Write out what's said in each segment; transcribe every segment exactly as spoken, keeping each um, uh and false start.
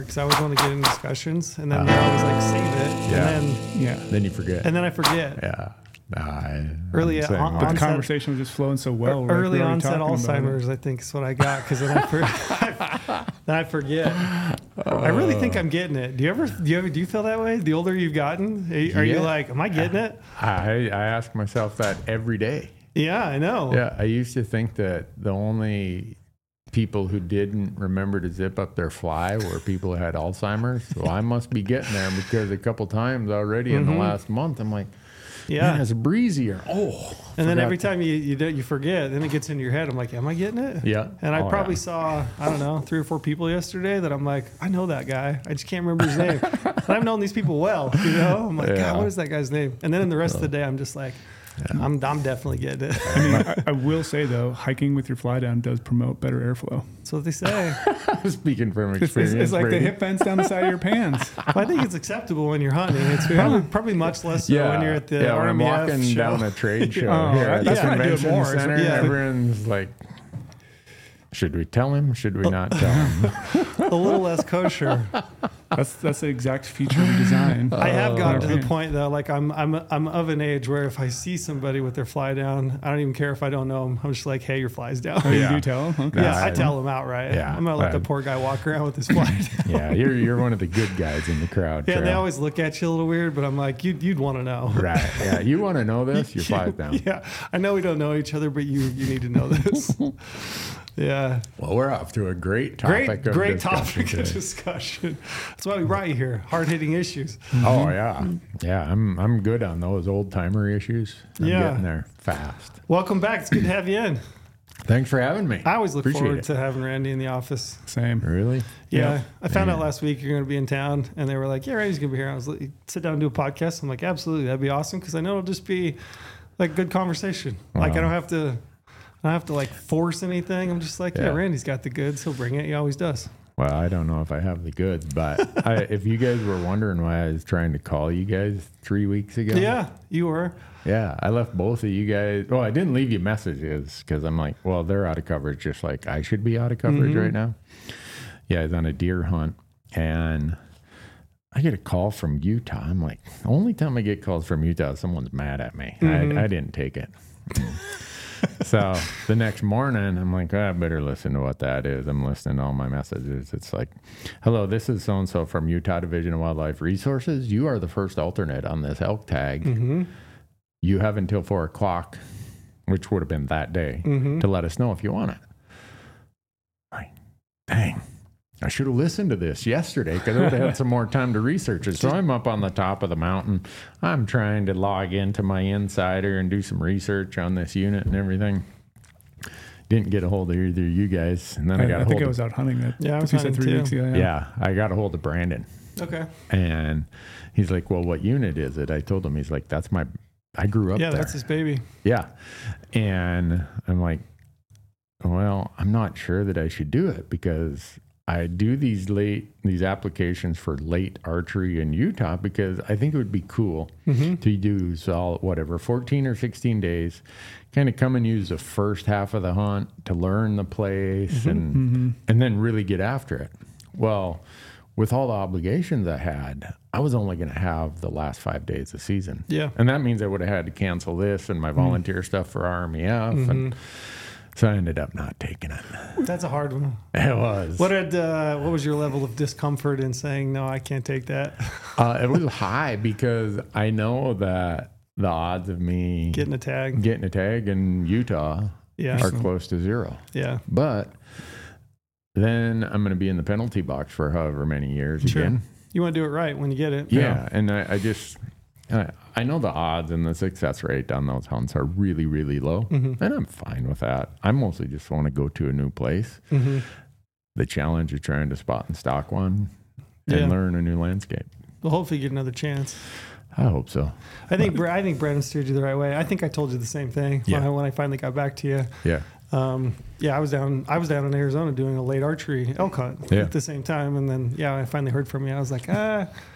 because I always want to get in discussions, and then uh, they always like save it, yeah. and then yeah, then you forget, and then I forget. Yeah, I, early on, but the conversation was just flowing so well. Right? Early onset Alzheimer's, I think, is what I got, because then I forget. then I forget. Uh, I really think I'm getting it. Do you ever? Do you ever? Do you feel that way? The older you've gotten, are, are yeah. you like, am I getting it? I I ask myself that every day. Yeah, I know. Yeah, I used to think that the only people who didn't remember to zip up their fly were people who had Alzheimer's. Well, I must be getting there, because a couple times already mm-hmm. in the last month, I'm like, yeah, man, it's breezier. Oh, and then every time you you, you forget, then it gets into your head. I'm like, am I getting it? Yeah. And I oh, probably yeah. saw, I don't know, three or four people yesterday that I'm like, I know that guy. I just can't remember his name. And I've known these people well, you know. I'm like, yeah. God, what is that guy's name? And then in the rest of the day, I'm just like, yeah. I'm I'm definitely getting it. I mean, I, I will say though, hiking with your fly down does promote better airflow. That's what they say. Speaking from experience, it's, it's like the hip vents down the side of your pants. Well, I think it's acceptable when you're hunting. It's probably, probably much less so yeah. when you're at the yeah, R M E F when I'm walking show. down a trade show oh, here at the yeah. convention more, center. Yeah. Everyone's like, should we tell him? Should we not tell him? A little less kosher. That's that's the exact feature we designed. I have gotten to the point though, like I'm I'm I'm of an age where if I see somebody with their fly down, I don't even care if I don't know them. I'm just like, hey, your fly's down. Oh, yeah. You do tell them? Okay. Yeah, Nah, I tell them outright. Yeah, I'm gonna let uh, the poor guy walk around with his fly down. Yeah, you're you're one of the good guys in the crowd. Yeah, Trail. they always look at you a little weird, but I'm like, you'd you'd want to know. Right. Yeah, you want to know this? Your fly's down. Yeah, I know we don't know each other, but you you need to know this. Yeah. Well, we're off to a great topic. Great, of great discussion topic today. of discussion. That's why we brought you here. Hard hitting issues. Oh yeah, yeah. I'm I'm good on those old timer issues. I'm Yeah. getting there fast. Welcome back. It's good to have you in. Thanks for having me. I always look Appreciate forward it. to having Randy in the office. Same. Really? Yeah. Yeah. I found Yeah. out last week you're going to be in town, and they were like, yeah, Randy's going to be here. I was like, sit down and do a podcast. I'm like, absolutely. That'd be awesome, because I know it'll just be like good conversation. Like, I Wow. don't have to... I don't have to like force anything. I'm just like, yeah, Yeah. Randy's got the goods. He'll bring it. He always does. Well, I don't know if I have the goods, but I, if you guys were wondering why I was trying to call you guys three weeks ago, Yeah, you were. yeah, I left both of you guys. Well, I didn't leave you messages because I'm like, well, they're out of coverage, just like I should be out of coverage Mm-hmm. right now. Yeah, I was on a deer hunt, and I get a call from Utah. I'm like, the only time I get calls from Utah, someone's mad at me. Mm-hmm. I, I didn't take it. So the next morning, I'm like, oh, I better listen to what that is. I'm listening to all my messages. It's like, hello, this is so-and-so from Utah Division of Wildlife Resources. You are the first alternate on this elk tag. Mm-hmm. You have until four o'clock, which would have been that day, Mm-hmm. to let us know if you want it. Like, dang. I should have listened to this yesterday because I would have had some more time to research it. So I'm up on the top of the mountain. I'm trying to log into my Insider and do some research on this unit and everything. Didn't get a hold of either of you guys. And then I, I, got I a think hold I of, was out hunting that. Yeah, I was you said hunting three too. weeks ago. yeah. Yeah. I got a hold of Brandon. Okay. And he's like, well, what unit is it? I told him, he's like, that's my, I grew up Yeah, there. that's his baby. Yeah. And I'm like, well, I'm not sure that I should do it because I do these late, these applications for late archery in Utah because I think it would be cool Mm-hmm. to do all, whatever, fourteen or sixteen days, kind of come and use the first half of the hunt to learn the place Mm-hmm. and, Mm-hmm. and then really get after it. Well, with all the obligations I had, I was only going to have the last five days of season. Yeah. And that means I would have had to cancel this and my volunteer stuff for R M E F. Mm-hmm. And so I ended up not taking it. That's a hard one. It was. What did uh, what was your level of discomfort in saying no? I can't take that. Uh, it was high because I know that the odds of me Getting a tag. getting a tag in Utah Yeah. are close to zero. Yeah. But then I'm going to be in the penalty box for however many years Sure. again. You want to do it right when you get it. Yeah, and I, I just I, I know the odds and the success rate on those hunts are really, really low, Mm-hmm. and I'm fine with that. I mostly just want to go to a new place. Mm-hmm. The challenge of trying to spot and stock one and Yeah. learn a new landscape. Well, hopefully you get another chance. I hope so. I think Bra- I think Brandon steered you the right way. I think I told you the same thing Yeah. when, I, when I finally got back to you. Yeah. Um, yeah, I was down. I was down in Arizona doing a late archery elk hunt Yeah. at the same time, and then yeah, I finally heard from you. I was like, ah,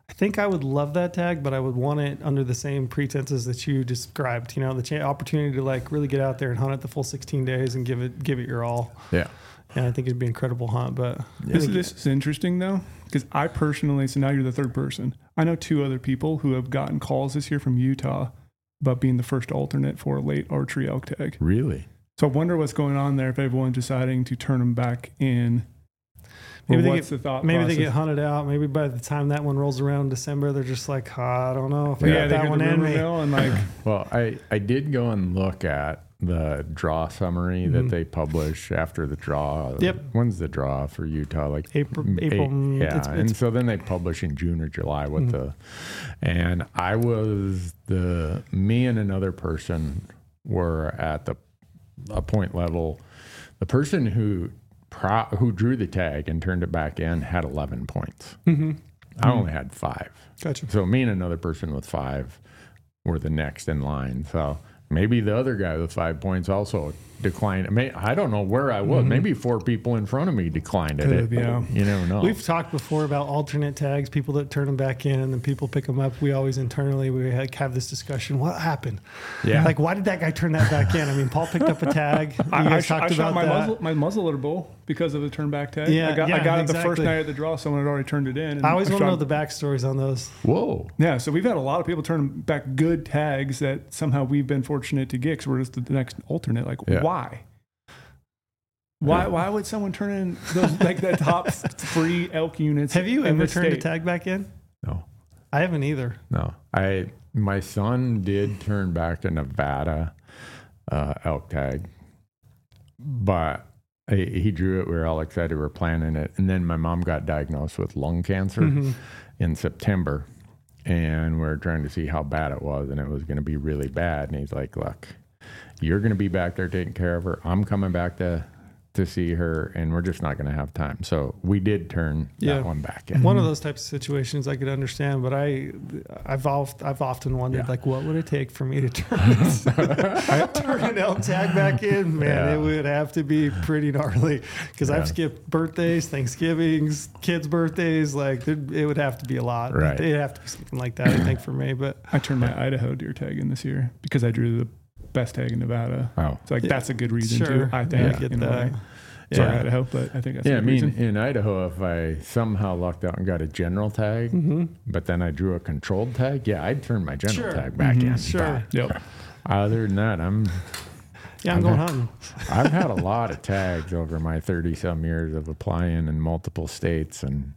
I think I would love that tag, but I would want it under the same pretenses that you described. You know, the ch- opportunity to like really get out there and hunt it the full sixteen days and give it give it your all. Yeah. And I think it'd be an incredible hunt. But Yeah. This, this is interesting though, because I personally, so now you're the third person. I know two other people who have gotten calls this year from Utah about being the first alternate for a late archery elk tag. Really? So I wonder what's going on there if everyone's deciding to turn them back in. Maybe they what's get, the thought maybe process? they get hunted out. Maybe by the time that one rolls around in December, they're just like, oh, I don't know if I Yeah, got they that hear one the in rumor me. mill and like, Well, I, I did go and look at the draw summary Mhm. that they publish after the draw. Yep. When's the draw for Utah? Like April, eight- April. mm, yeah. it's- and it's- so then they publish in June or July what Mhm. the, and I was the, me and another person were at the, a point level. The person who, pro, who drew the tag and turned it back in had eleven points. Mhm. I only had five. Gotcha. So me and another person with five were the next in line. So maybe the other guy with five points also declined. May, I don't know where I was. Mhm. Maybe four people in front of me declined it. Could, yeah. You never know. We've talked before about alternate tags, people that turn them back in and people pick them up. We always internally, we like have this discussion. What happened? Yeah. Like, why did that guy turn that back in? I mean, Paul picked up a tag. You I, I, guys shot, talked I shot about my that. muzzle, my muzzleloader bull because of the turn back tag. Yeah, I got, yeah, I got it the first exactly. night at the draw. Someone had already turned it in. And I always want to shot- know the backstories on those. Whoa. Yeah, so we've had a lot of people turn back good tags that somehow we've been fortunate to get because we're just the next alternate. Like, Yeah. why? Why Yeah. why would someone turn in those like the top three elk units? Have you in ever the turned a state? tag back in? No. I haven't either. No. I my son did turn back a Nevada uh, elk tag, but he, he drew it. We were all excited. We were planning it, and then my mom got diagnosed with lung cancer Mhm. in September, and we are trying to see how bad it was, and it was going to be really bad. And he's like, "Look, you're going to be back there taking care of her. I'm coming back to." to see her, and we're just not going to have time. So we did turn Yeah. that one back in. One of those types of situations I could understand, but I, I've oft, I've often wondered, Yeah. like, what would it take for me to turn, this, turn an elk tag back in? Man, Yeah. it would have to be pretty gnarly because Yeah. I've skipped birthdays, Thanksgivings, kids' birthdays. Like, it it would have to be a lot. Right. It'd have to be something like that, I think, for me. But I turned my Idaho deer tag in this year because I drew the best tag in Nevada. Oh, So like Yeah. that's a good reason Sure. too. I Yeah, think. I get in a that. way. Sorry, Yeah. Idaho, but I think that's yeah. a I good mean, reason. in Idaho, if I somehow lucked out and got a general tag, Mhm. but then I drew a controlled tag, yeah, I'd turn my general Sure. tag back Mhm. in. Sure. Yep. But other than that, I'm yeah, I'm going hunting. I've had a lot of tags over my thirty some years of applying in multiple states, and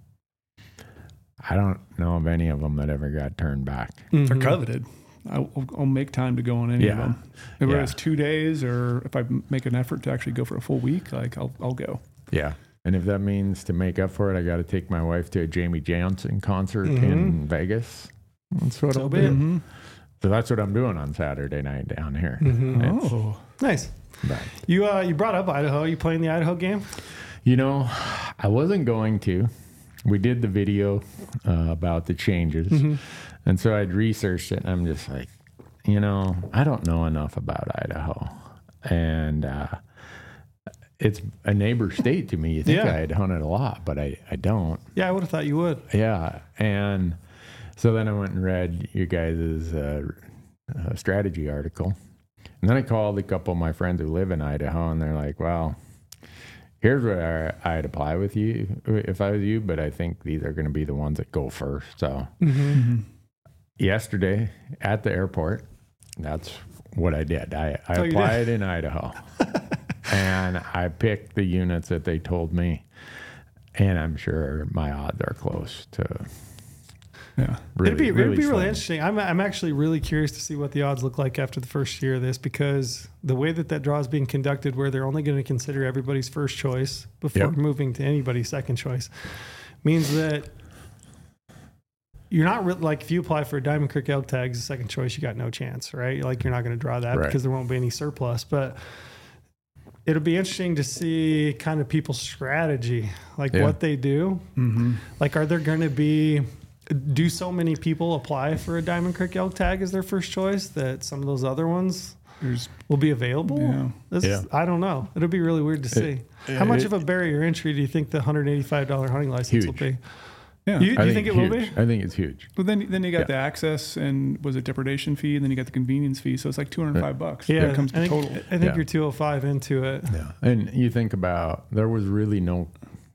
I don't know of any of them that ever got turned back. They're Mhm. coveted. I'll, I'll make time to go on any of Yeah. them. Whether Yeah. it's two days or if I make an effort to actually go for a full week, like I'll I'll go. Yeah. And if that means to make up for it, I got to take my wife to a Jamie Johnson concert Mhm. in Vegas. That's what So I'll be do. it. Mm-hmm. So that's what I'm doing on Saturday night down here. Mhm. It's- Oh, Nice. But, You uh, you brought up Idaho. You playing the Idaho game? you know, I wasn't going to. We did the video uh, about the changes. Mm-hmm. And so I'd researched it, and I'm just like, you know, I don't know enough about Idaho. And uh, it's a neighbor state to me. You think Yeah. I'd hunted a lot, but I, I don't. Yeah, I would have thought you would. Yeah. And so then I went and read you guys' uh, uh, strategy article. And then I called a couple of my friends who live in Idaho, and they're like, well, here's where I, I'd apply with you if I was you, but I think these are going to be the ones that go first. So Mm-hmm. yesterday at the airport, that's what I did. I, I Oh, you applied in Idaho, and I picked the units that they told me, and I'm sure my odds are close to yeah. really, it'd be, really, it'd be really slim. interesting. I'm, I'm actually really curious to see what the odds look like after the first year of this, because the way that that draw is being conducted, where they're only going to consider everybody's first choice before Yep. moving to anybody's second choice, means that you're not re- like if you apply for a Diamond Creek elk tag as a second choice, you got no chance, right? Like you're not going to draw that Right. because there won't be any surplus. But it'll be interesting to see kind of people's strategy, like Yeah. what they do. Mm-hmm. Like, are there going to be, do so many people apply for a Diamond Creek elk tag as their first choice that some of those other ones There's will be available? Yeah. This is- Yeah. I don't know. It'll be really weird to see. How much it- of a barrier entry do you think the one hundred eighty-five dollars hunting license will Huge. be? Yeah. You, do I you think, it's it will huge. be? I think it's huge. But then, then you got Yeah. the access and was it depredation fee? And then you got the convenience fee. So it's like two hundred five bucks. Yeah, That comes to I think, total. I think Yeah. you're two oh five into it. Yeah. And you think about there was really no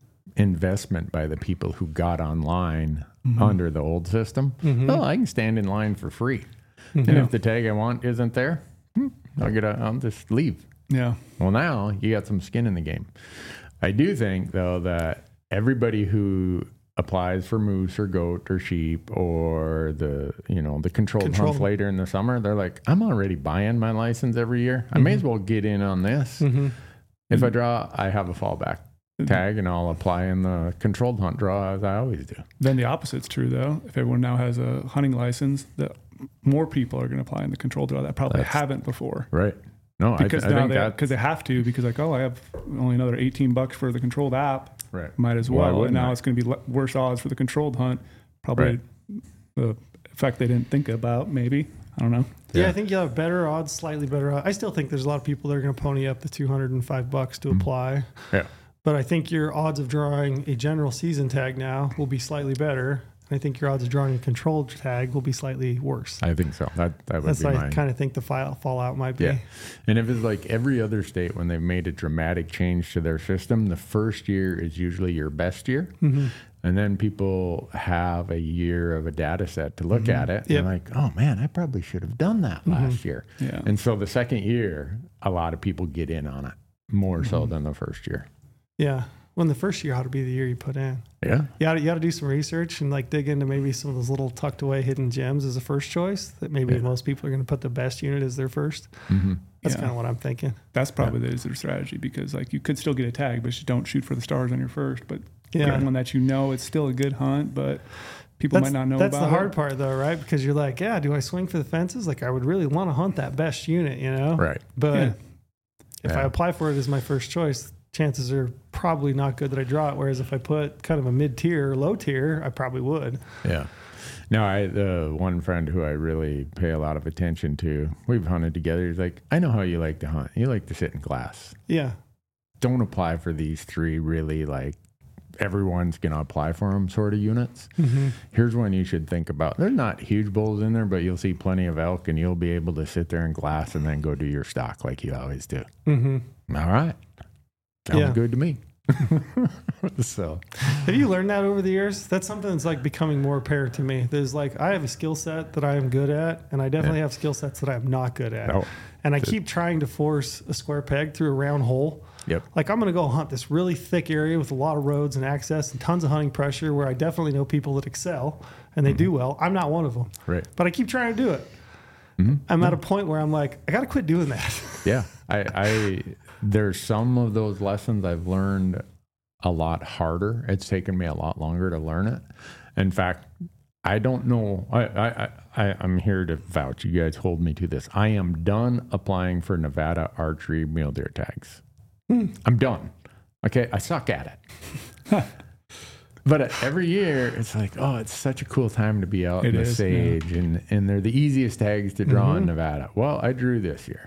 investment by the people who got online Mm-hmm. under the old system. Mhm. Well, I can stand in line for free. And Yeah. if the tag I want isn't there, hmm, I'll get a, I'll just leave. Yeah. Well, now you got some skin in the game. I do think though that everybody who applies for moose or goat or sheep or the you know the controlled, Controlled. hunts later in the summer, they're like, I'm already buying my license every year. I may as well get in on this. Mm-hmm. If I draw, I have a fallback tag and I'll apply in the controlled hunt draw as I always do. Then the opposite's true, though. If everyone now has a hunting license, that more people are going to apply in the controlled draw that probably That's- haven't before. Right. No, Because I, th- I now think they, that because they have to, because like, oh, I have only another eighteen bucks for the controlled app. right. Might as Why well. And wouldn't now I? it's going to be le- worse odds for the controlled hunt. Probably the effect they didn't think about, maybe. I don't know. Yeah, Yeah. I think you'll have better odds, slightly better odds. I still think there's a lot of people that are going to pony up the two hundred five bucks to apply. Yeah. But I think your odds of drawing a general season tag now will be slightly better. I think your odds of drawing a controlled tag will be slightly worse. I think so. That that would That's be what I mine. kind of think the file fallout might be. Yeah. And if it's like every other state when they've made a dramatic change to their system, the first year is usually your best year. Mm-hmm. And then people have a year of a data set to look at it. Yep. And like, oh man, I probably should have done that last year. Yeah. And so the second year, a lot of people get in on it more so than the first year. Yeah. When the first year ought to be the year you put in. Yeah. You ought, to, you ought to do some research and like dig into maybe some of those little tucked away hidden gems as a first choice that maybe Yeah. most people are going to put the best unit as their first. Mm-hmm. That's Yeah. kind of what I'm thinking. That's probably the their strategy, because like you could still get a tag, but you don't shoot for the stars on your first. But Yeah. get one that you know it's still a good hunt, but people That's, might not know that's about the hard it. part though, right? Because you're like, yeah, do I swing for the fences? Like I would really want to hunt that best unit, you know? Right. But Yeah. if Yeah. I apply for it as my first choice, chances are probably not good that I draw it. Whereas if I put kind of a mid tier, low tier, I probably would. Yeah. No, I the one friend who I really pay a lot of attention to, we've hunted together. He's like, I know how you like to hunt. You like to sit in glass. Yeah. Don't apply for these three really like everyone's going to apply for them sort of units. Mm-hmm. Here's one you should think about. There's not huge bulls in there, but you'll see plenty of elk and you'll be able to sit there in glass and then go do your stock like you always do. Mm-hmm. All right. Sounds Yeah. good to me. So, Have you learned that over the years? That's something that's like becoming more apparent to me. There's like, I have a skill set that I am good at, and I definitely have skill sets that I'm not good at. oh, And I keep trying to force a square peg through a round hole. yep. Like I'm going to go hunt this really thick area with a lot of roads and access and tons of hunting pressure where I definitely know people that excel and they do well. I'm not one of them, Right. but I keep trying to do it. Mhm. I'm at a point where I'm like, I got to quit doing that. Yeah, I, I there's some of those lessons I've learned a lot harder. It's taken me a lot longer to learn it. In fact, I don't know. I, I, I I'm here to vouch. You guys hold me to this. I am done applying for Nevada archery mule deer tags. I'm done. Okay, I suck at it. But every year, it's like, oh, it's such a cool time to be out It in the is, yeah. sage, and and they're the easiest tags to draw in Mhm. Nevada. Well, I drew this year.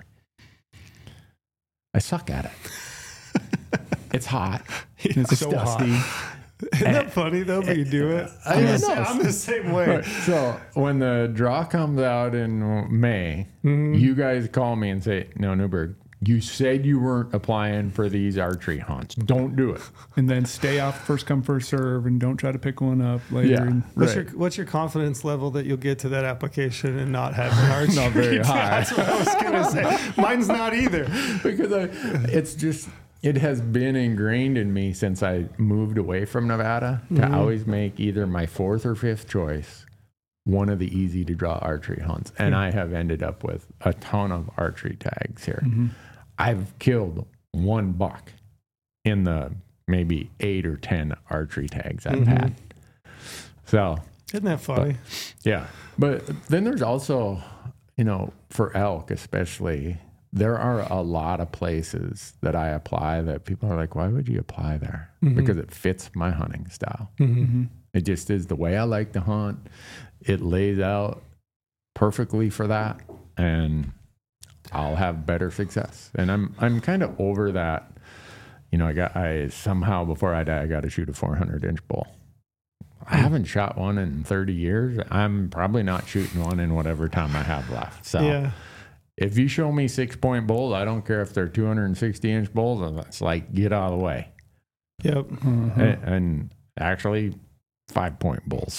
I suck at it. It's hot. It's It's so dusty. hot. Isn't that funny though? But you do it. I I'm, know. the, same, I'm the same way. Right. So when the draw comes out in May, Mhm. you guys call me and say, "No, Newberg, you said you weren't applying for these archery hunts. Don't do it." And then stay off first come first serve, and don't try to pick one up later. Yeah. And What's Right. your What's your confidence level that you'll get to that application and not have an archery? Not very tag? high. That's what I was gonna say. Mine's not either. Because I, it's just it has been ingrained in me since I moved away from Nevada to Mhm. always make either my fourth or fifth choice one of the easy to draw archery hunts, and I have ended up with a ton of archery tags here. Mhm. I've killed one buck in the maybe eight or ten archery tags I've Mhm. had. So Isn't that funny? yeah, but then there's also, you know, for elk especially, there are a lot of places that I apply that people are like, why would you apply there? Mhm. Because it fits my hunting style. Mhm. It just is the way I like to hunt. It lays out perfectly for that, and I'll have better success. And I'm I'm kind of over that. You know, I got I somehow before I die, I got to shoot a four hundred inch bull. I haven't shot one in thirty years. I'm probably not shooting one in whatever time I have left. So Yeah. if you show me six point bulls, I don't care if they're two hundred sixty inch bulls. It's like, get out of the way. Yep. Mm-hmm. And, and actually, five point bulls.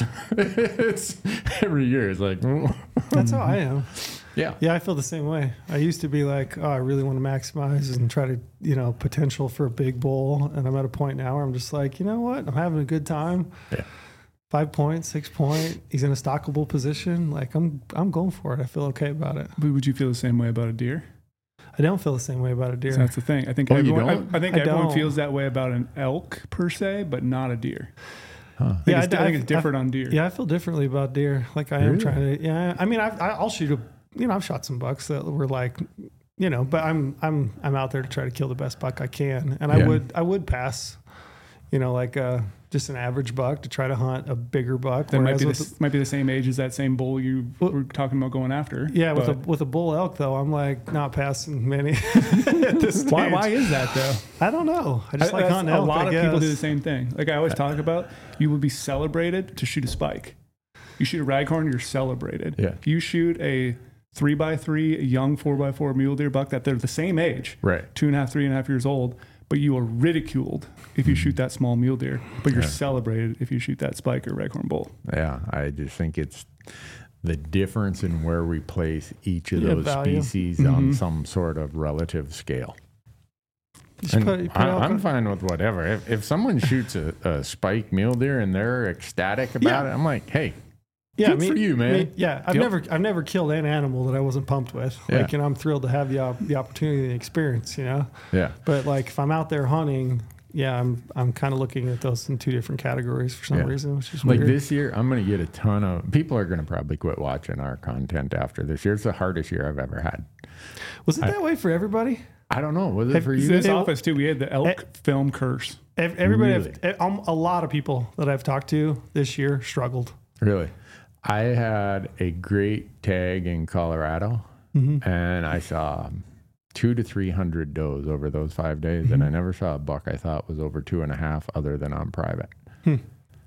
It's every year. It's like, That's how I am. yeah. Yeah, I feel the same way. I used to be like, oh, I really want to maximize and try to, you know, potential for a big bull. And I'm at a point now where I'm just like, you know what? I'm having a good time. Yeah. Five point, six point. He's in a stockable position. Like I'm, I'm going for it. I feel okay about it. But would you feel the same way about a deer? I don't feel the same way about a deer. So that's the thing. I think Oh, you everyone, don't? I, I think I everyone don't. feels that way about an elk per se, but not a deer. Huh. I think, Yeah, it's, I- I think I- it's different on deer. Yeah, I feel differently about deer. Like I am Really? trying to. Yeah, I mean, I've, I- I'll shoot a. You know, I've shot some bucks that were like, you know, but I'm I'm I'm out there to try to kill the best buck I can, and I Yeah. would I would pass, you know, like uh just an average buck to try to hunt a bigger buck. That might whereas be, the, with s- might be the same age as that same bull you Well- were talking about going after. yeah, with a but with a bull elk though, I'm like not passing many at this stage. why, why is that though? I don't know. I just I- like that's- hunting a elk. lot I of people do guess. the same thing. Like I always talk about, you will be celebrated to shoot a spike. You shoot a raghorn, you're celebrated. Yeah. If you shoot a three by three, a young four by four mule deer buck that they're the same age, Right. two and a half, three and a half years old, but you are ridiculed if you shoot that small mule deer, but you're Yeah. celebrated if you shoot that spike or raghorn bull. Yeah. I just think it's the difference in where we place each of Yeah, those value. species on Mhm. some sort of relative scale. You should And put- you put I, elk I'm on- fine with whatever. If, if someone shoots a, a spike mule deer and they're ecstatic about Yeah. it, I'm like, hey, Yeah, good me, for you, man. me- yeah, I've Yep. never, I've never killed an animal that I wasn't pumped with. Yeah. Like, and I'm thrilled to have the op- the opportunity and the experience. You know, yeah. but like if I'm out there hunting, yeah, I'm I'm kind of looking at those in two different categories for some Yeah. reason, which is Like weird. this year, I'm going to get a ton of people are going to probably quit watching our content after this year. It's the hardest year I've ever had. Was it I- that way for everybody? I don't know. Was it Have- for In you? this It- office too, we had the elk Eh. film curse. Ev- Everybody, Really? have, um, a lot of people that I've talked to this year struggled. Really? I had a great tag in Colorado, Mm-hmm. and I saw two to three hundred does over those five days, Mm-hmm. and I never saw a buck I thought was over two and a half, other than on private. Hmm.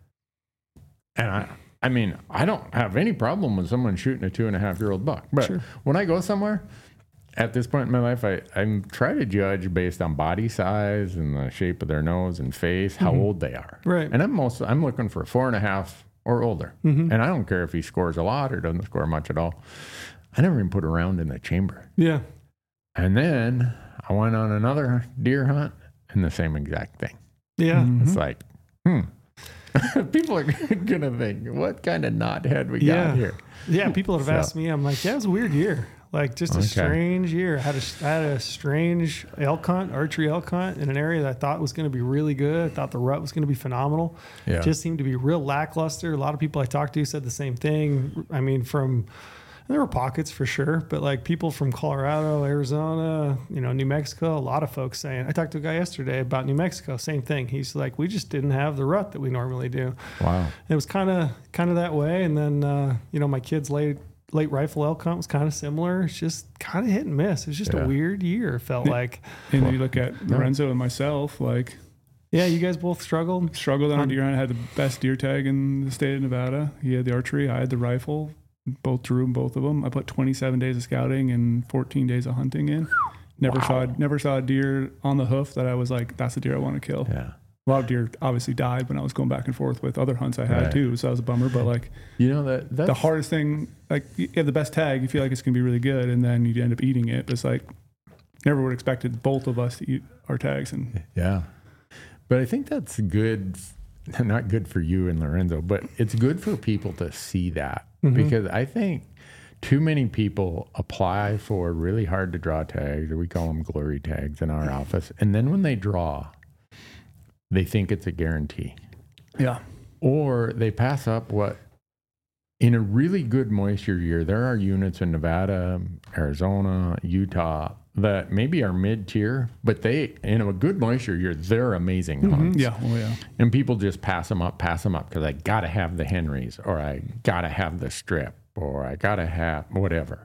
And I, I mean, I don't have any problem with someone shooting a two and a half year old buck, but Sure. when I go somewhere, at this point in my life, I I try to judge based on body size and the shape of their nose and face, how old they are. Right. And I'm most I'm looking for four and a half or older. Mm-hmm. And I don't care if he scores a lot or doesn't score much at all. I never even put a round in the chamber. Yeah, And then I went on another deer hunt and the same exact thing. yeah. Mhm. It's like, hmm. People are gonna think, what kind of knothead we Yeah. got here? Yeah, people have So- asked me. I'm like, yeah, it was a weird year. Like just a Okay. strange year. I had a, I had a strange elk hunt, archery elk hunt in an area that I thought was going to be really good. I thought the rut was going to be phenomenal. Yeah. Just seemed to be real lackluster. A lot of people I talked to said the same thing. I mean, from there were pockets for sure, but like people from Colorado, Arizona, you know, New Mexico, a lot of folks saying. I talked to a guy yesterday about New Mexico. Same thing. He's like, we just didn't have the rut that we normally do. Wow. It was kind of kind of that way, and then uh, you know my kids' late late rifle elk hunt was kind of similar. It's just kind of hit and miss. It was just Yeah. a weird year. It felt like. And then you look at Lorenzo and myself, like Yeah, you guys both struggled. struggled on a Um, deer hunt. I had the best deer tag in the state of Nevada. He had the archery. I had the rifle. Both drew both of them. I put twenty-seven days of scouting and fourteen days of hunting in. Never Wow. saw never saw a deer on the hoof that I was like, that's the deer I want to kill. Yeah. A lot of deer obviously died when I was going back and forth with other hunts I had Right. too. So that was a bummer. But like You know that that's the hardest thing, like you have the best tag, you feel like it's gonna be really good, and then you end up eating it. But it's like never would have expected both of us to eat our tags. And Yeah. But I think that's good, not good for you and Lorenzo, but it's good for people to see that Mhm. because I think too many people apply for really hard to draw tags, or we call them glory tags in our office. And then when they draw, they think it's a guarantee, yeah, or they pass up what in a really good moisture year, there are units in Nevada, Arizona, Utah that maybe are mid tier, but they, in a good moisture year, they're amazing hunts. yeah, oh yeah. And people just pass them up, pass them up because I got to have the Henrys, or I got to have the strip, or I got to have whatever.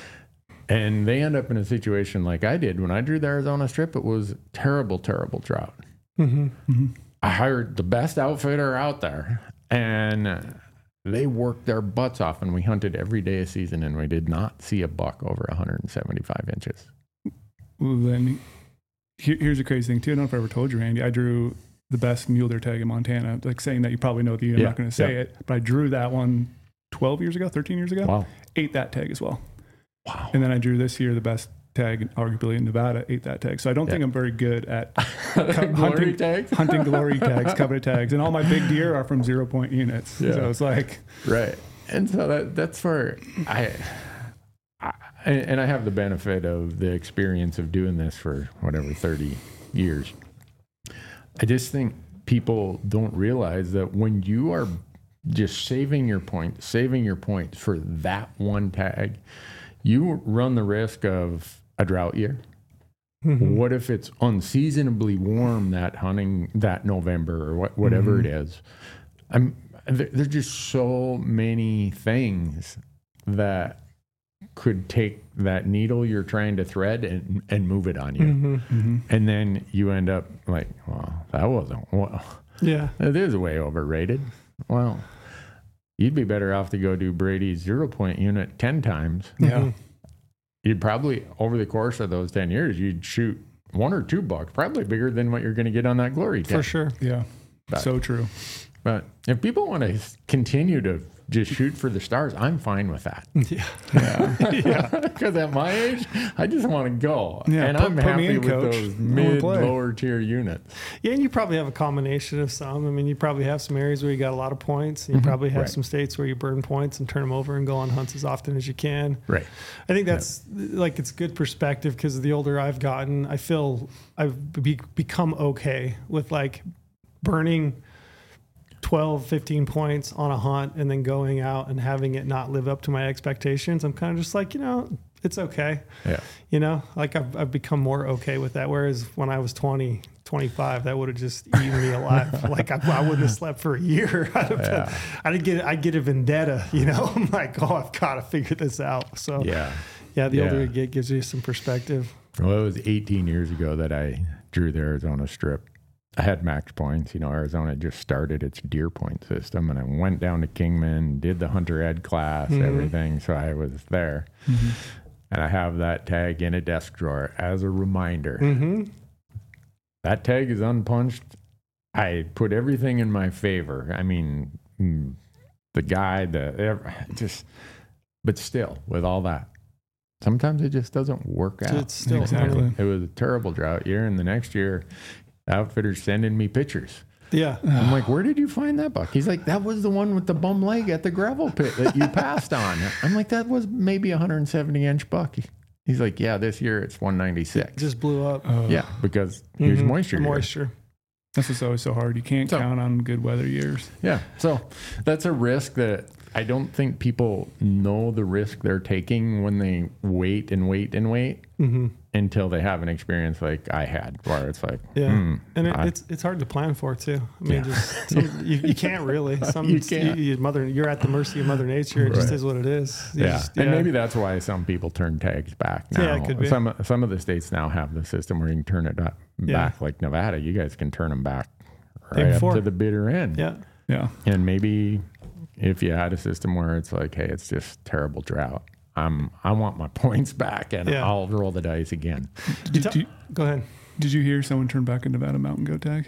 And they end up in a situation like I did when I drew the Arizona strip. It was terrible, terrible drought. Mm-hmm. Mm-hmm. I hired the best outfitter out there, And they worked their butts off, and we hunted every day of season, and we did not see a buck over one hundred seventy-five inches. Ooh, then here, here's a crazy thing too. I don't know if I ever told you, Randy. I drew the best mule deer tag in Montana. Like saying that, you probably know the unit. Yeah, I'm not going to say yeah. it, but I drew that one twelve years ago, thirteen years ago. Wow. Ate that tag as well. Wow. And then I drew this year the best tag, arguably in Nevada, ate that tag. So I don't Yeah. think I'm very good at Glory hunting tags? hunting glory tags, coveted tags, and all my big deer are from zero point units. Yeah. So it's like, Right. And so that that's where I, I and I have the benefit of the experience of doing this for whatever thirty years. I just think people don't realize that when you are just saving your point, saving your points for that one tag, you run the risk of a drought year. Mm-hmm. What if it's unseasonably warm that hunting that November or what, whatever Mm-hmm. it is? I'm there, there's just so many things that could take that needle you're trying to thread and, and move it on you. Mm-hmm. mm-hmm. And then you end up like, well, that wasn't, well, Yeah. it is way overrated. Well, you'd be better off to go do Brady's zero point unit ten times. Yeah. You'd probably, over the course of those ten years, you'd shoot one or two bucks, probably bigger than what you're going to get on that glory tag. For sure. Yeah. But- So true. But if people want to continue to just shoot for the stars, I'm fine with that. Yeah. Yeah. Because at my age, I just want to go. Yeah, and put- I'm put me happy in, with coach. those I wanna mid, play. lower tier units. Yeah, and you probably have a combination of some. I mean, you probably have some areas where you got a lot of points, and you probably have Right. some states where you burn points and turn them over and go on hunts as often as you can. Right. I think that's like it's good perspective because the older I've gotten, I feel I've be, become okay with like burning twelve, fifteen points on a hunt and then going out and having it not live up to my expectations. I'm kind of just like, you know, it's okay. Yeah. You know, like I've, I've become more okay with that. Whereas when I was twenty, twenty-five, that would have just eaten me alive. Like I, I wouldn't have slept for a year. I'd, have Yeah. been, I'd get, I'd get a vendetta, you know, I'm like, oh, I've got to figure this out. So Yeah. yeah, the Yeah. older you get gives you some perspective. Well, it was eighteen years ago that I drew the Arizona Strip. I had max points. You know, Arizona just started its deer point system, and I went down to Kingman, did the hunter ed class, Mhm. everything. So I was there. Mm-hmm. And I have that tag in a desk drawer as a reminder. Mm-hmm. That tag is unpunched. I put everything in my favor. I mean, mm, the guy, the ev- just, but still, with all that, sometimes it just doesn't work out. It's still Exactly. funny. It was a terrible drought year, and the next year, the outfitter's sending me pictures. Yeah. I'm like, where did you find that buck? He's like, that was the one with the bum leg at the gravel pit that you passed on. I'm like, that was maybe a one hundred seventy inch buck. He's like, yeah, this year it's one ninety-six. Just blew up. Uh, Yeah, because here's Mhm. moisture. The here. moisture. That's what's always so hard. You can't So- count on good weather years. Yeah. So that's a risk that I don't think people know the risk they're taking when they wait and wait and wait Mm-hmm. until they have an experience like I had, where it's like, Yeah. hmm, And it, I- it's it's hard to plan for too. I mean, Yeah. just some, you, you can't really. Some You can't. You, you- mother, you're at the mercy of Mother Nature. It just Right. is what it is. You yeah. just- and maybe that's why some people turn tags back now. Yeah, it could be. Some some of the states now have the system where you can turn it up, Yeah. back, like Nevada. You guys can turn them back Day right up before. to the bitter end. Yeah. Yeah. And maybe if you had a system where it's like, hey, it's just terrible drought. I'm I want my points back, and Yeah. I'll roll the dice again. Did, ta- did, Go ahead. did you hear someone turn back a Nevada mountain goat tag?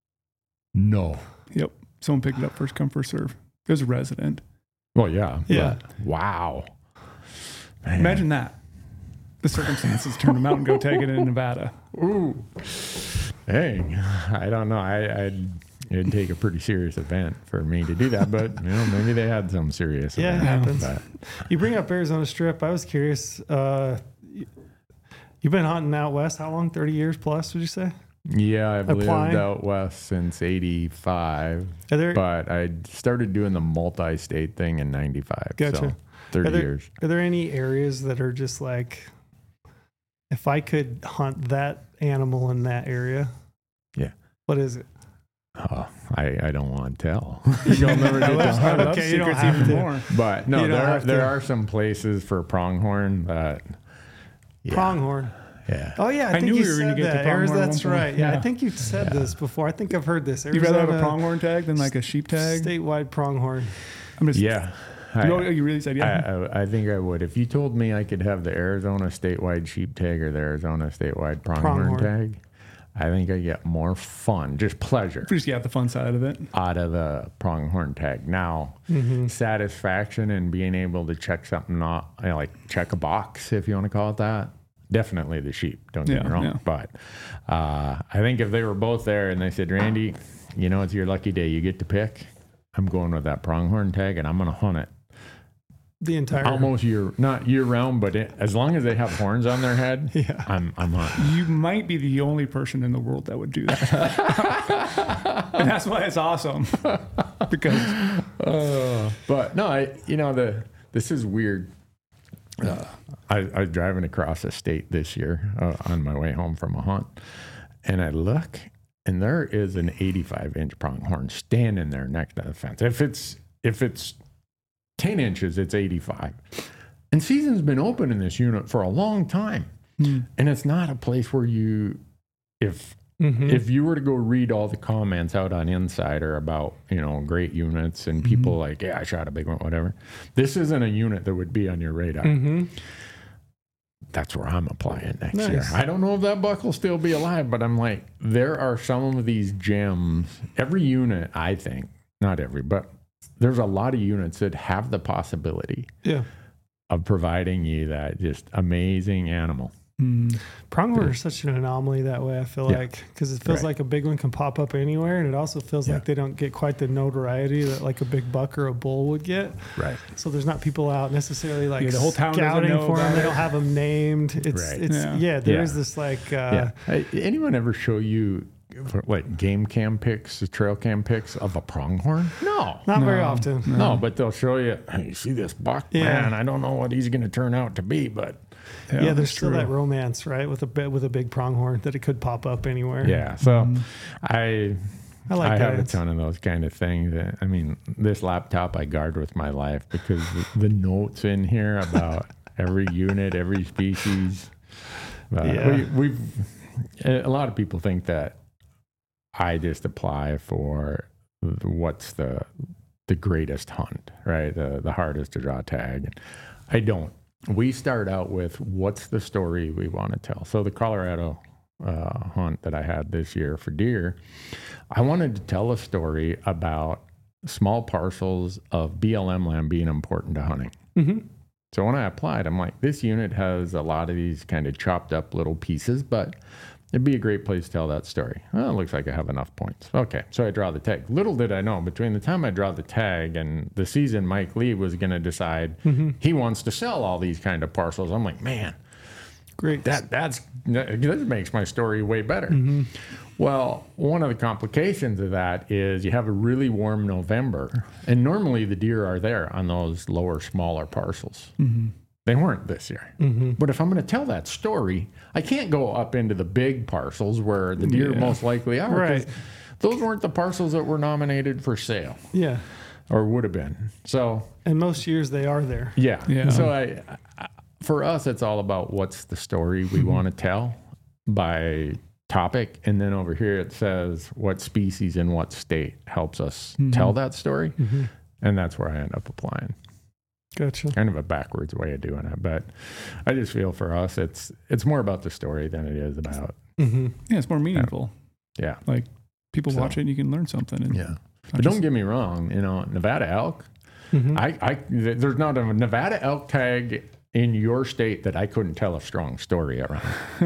No. Yep. Someone picked it up first come, first serve. It was a resident. Well, yeah. Yeah. but wow. Man. Imagine that. The circumstances turned a mountain goat tag in Nevada. Ooh. Dang. I don't know. I, I'd it'd take a pretty serious event for me to do that, but you know, maybe they had some serious. Yeah, it event. happens. But, You bring up Arizona Strip. I was curious. Uh, you- you've been hunting out west how long? thirty years plus, would you say? yeah, I've Applying? lived out west since eighty-five, Are there but I started doing the multi-state thing in ninety-five. Gotcha. So thirty Are there- years. are there any areas that are just like, if I could hunt that animal in that area? Yeah. What is it? Oh, I, I don't want to tell. You'll never get to I hunt it. love Okay, you don't secrets have even to. more. But no, You don't there have there to. are some places for pronghorn that yeah, Pronghorn. Yeah. Oh yeah, I, I think knew you we were said gonna get to that. pronghorn Arizona, at that's one point. right. Yeah, Yeah. I think you've said Yeah. this before. I think I've heard this. You'd rather have a Arizona pronghorn tag than like a sheep tag? statewide pronghorn. I'm just, Yeah. You, I, know, you really said yeah. I, I, I think I would. If you told me I could have the Arizona statewide sheep tag or the Arizona statewide pronghorn, Pronghorn. tag, I think I get more fun, just pleasure, Just get the fun side of it. out of the pronghorn tag. Now, Mm-hmm. satisfaction and being able to check something off, you know, like check a box, if you want to call it that. Definitely the sheep, don't get Yeah, me wrong. yeah. But uh, I think if they were both there and they said, Randy, you know, it's your lucky day, you get to pick, I'm going with that pronghorn tag and I'm going to hunt it. The entire Almost year, not year round, but it, as long as they have horns on their head, Yeah. I'm I'm hunting. You might be the only person in the world that would do that. And that's why it's awesome. Because Uh, but no, I you know the this is weird. Uh, I, I was driving across the state this year uh, on my way home from a hunt, and I look, and there is an eighty-five inch pronghorn standing there next to the fence. If it's if it's ten inches, it's eighty-five. And season's been open in this unit for a long time. Hmm. And it's not a place where you, if Mhm. if you were to go read all the comments out on Insider about, you know, great units and people like, yeah, I shot a big one, whatever. This isn't a unit that would be on your radar. Mhm. That's where I'm applying next Nice. year. I don't know if that buck will still be alive, but I'm like, there are some of these gems. Every unit, I think, not every, but there's a lot of units that have the possibility Yeah. of providing you that just amazing animal. mm, Pronghorn are such an anomaly that way, I feel Yeah. like, because it feels Right. like a big one can pop up anywhere, and it also feels Yeah. like they don't get quite the notoriety that like a big buck or a bull would get. Right. So there's not people out necessarily like Yeah, the whole town doesn't scouting know for them. about They it. don't have them named. It's Right. it's Yeah. yeah. There is Yeah. this like uh, Yeah. Hey, anyone ever show you like game cam pics, the trail cam pics of a pronghorn? No. not very No. often. No, but they'll show you, hey, you see this buck? Yeah. Man, I don't know what he's going to turn out to be, but Yeah, there's that's still true. that romance, right, with a bit with a big pronghorn that it could pop up anywhere. yeah. So Mm. I I like I that. have a ton of those kind of things. Uh, I mean, this laptop I guard with my life because the, the notes in here about every unit, every species. Uh, Yeah. we, we've a lot of people think that I just apply for what's the the greatest hunt, right? The the hardest to draw tag. I don't. We start out with what's the story we want to tell. So the Colorado uh, hunt that I had this year for deer, I wanted to tell a story about small parcels of B L M land being important to hunting. Mhm. So when I applied, I'm like, this unit has a lot of these kind of chopped up little pieces, but it'd be a great place to tell that story. Well, it looks like I have enough points. Okay, so I draw the tag. Little did I know, between the time I draw the tag and the season, Mike Lee was going to decide he wants to sell all these kind of parcels. I'm like, man, Great. that that's that makes my story way better. Well, one of the complications of that is you have a really warm November, and normally the deer are there on those lower, smaller parcels. They weren't this year. But if I'm going to tell that story, I can't go up into the big parcels where the deer Yeah. most likely are. 'cause Right. Those weren't the parcels that were nominated for sale Yeah. or would have been. So, And most years they are there. yeah. Yeah. So I, I, for us, it's all about what's the story we want to tell by topic. And then over here, it says what species in what state helps us tell that story. And that's where I end up applying. Gotcha. Kind of a backwards way of doing it, but I just feel for us, it's it's more about the story than it is about Mm-hmm. Yeah, it's more meaningful. yeah, Like people So- watch it and you can learn something. And yeah. not But just- don't get me wrong, you know, Nevada elk. Mm-hmm. I, I th- there's not a Nevada elk tag in your state that I couldn't tell a strong story around.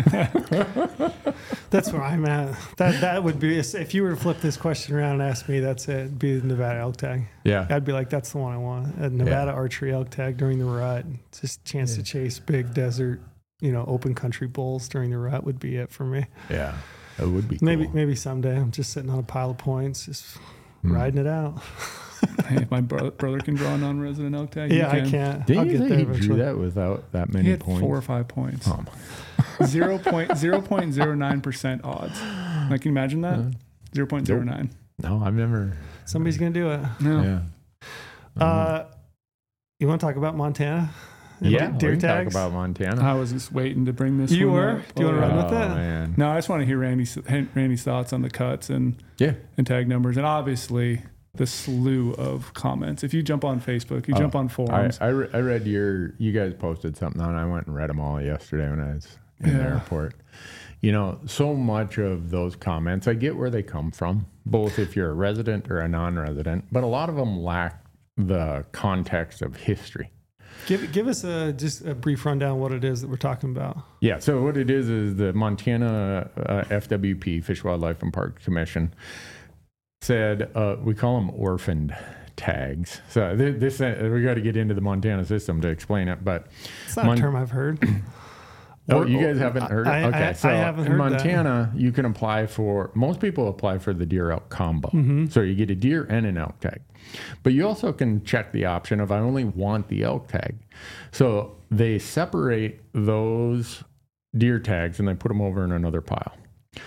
That's where I'm at. That that would be if you were to flip this question around and ask me. That's it. It'd be the Nevada elk tag. Yeah, I'd be like, that's the one I want. A Nevada archery elk tag during the rut. Just a chance to chase big desert, you know, open country bulls during the rut would be it for me. yeah, it would be Maybe cool. maybe someday I'm just sitting on a pile of points, just Hmm. riding it out. Hey, if my brother, brother can draw a non-resident elk tag, Yeah, you I can. can't. Didn't I'll you get say there he drew eventually. that without that He many had points? four or five points. Oh my. Zero point zero point zero nine percent odds. Like, can you imagine that? Zero point zero nine. No, I've never. Somebody's gonna do it. No. Yeah. Uh, you want to talk about Montana Yeah, deer we can talk tags. about Montana. I was just waiting to bring this You one were? up. Do you wanna run with oh, that? man. No, I just want to hear Randy's, Randy's thoughts on the cuts and, Yeah. and tag numbers. And obviously the slew of comments. If you jump on Facebook, you Oh, jump on I, forums. I, re- I read your, you guys posted something on, I went and read them all yesterday when I was in the Yeah. airport. You know, so much of those comments, I get where they come from, both if you're a resident or a non-resident, but a lot of them lack the context of history. Give give us a just a brief rundown what it is that we're talking about. Yeah, so what it is is the Montana uh, F W P, Fish, Wildlife, and Park Commission, said uh, we call them orphaned tags. So th- this uh, we got to get into the Montana system to explain it, but It's not Mon- a term I've heard. oh, Or- you guys haven't heard it? I- I- Okay, I so haven't in heard Montana, you can apply for. Most people apply for the deer elk combo, Mm-hmm. so you get a deer and an elk tag. But you also can check the option of I only want the elk tag. So they separate those deer tags and they put them over in another pile.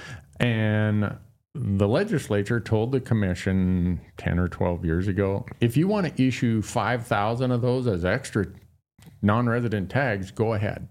And the legislature told the commission ten or twelve years ago, if you want to issue five thousand of those as extra non-resident tags, go ahead.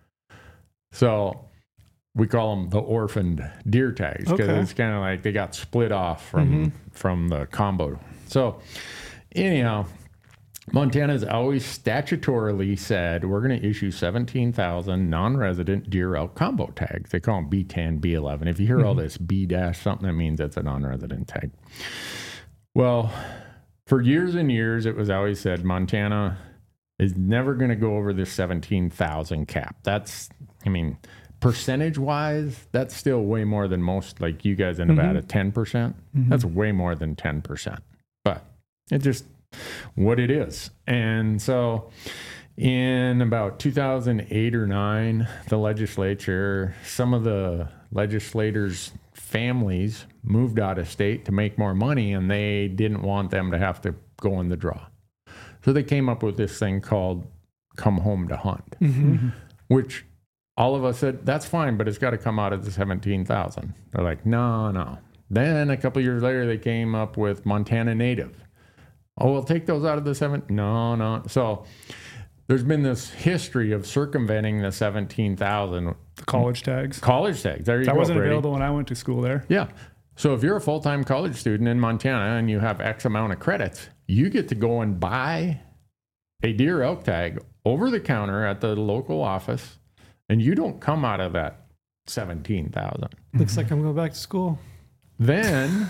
So we call them the orphaned deer tags because Okay. it's kind of like they got split off from Mm-hmm. from the combo. So anyhow, Montana's always statutorily said we're going to issue seventeen thousand non-resident deer elk combo tags. They call them B ten, B eleven. If you hear all this B dash something, that means it's a non-resident tag. Well, for years and years, it was always said Montana is never going to go over this seventeen thousand cap. That's, I mean, percentage-wise, that's still way more than most, like you guys in Nevada, ten percent. That's way more than ten percent. But it just what it is. And so in about two thousand eight or nine, the legislature, some of the legislators' families moved out of state to make more money, and they didn't want them to have to go in the draw. So they came up with this thing called Come Home to Hunt, Mm-hmm. which all of us said, that's fine, but it's got to come out of the seventeen thousand. They're like, no, no. Then a couple years later, they came up with Montana Native. Oh, we'll take those out of the seven. No, no. So there's been this history of circumventing the seventeen thousand The college tags. college tags. There you That go, wasn't Brady. available when I went to school there. Yeah. So if you're a full-time college student in Montana and you have X amount of credits, you get to go and buy a deer elk tag over the counter at the local office, and you don't come out of that seventeen thousand. Looks like I'm going back to school. Then,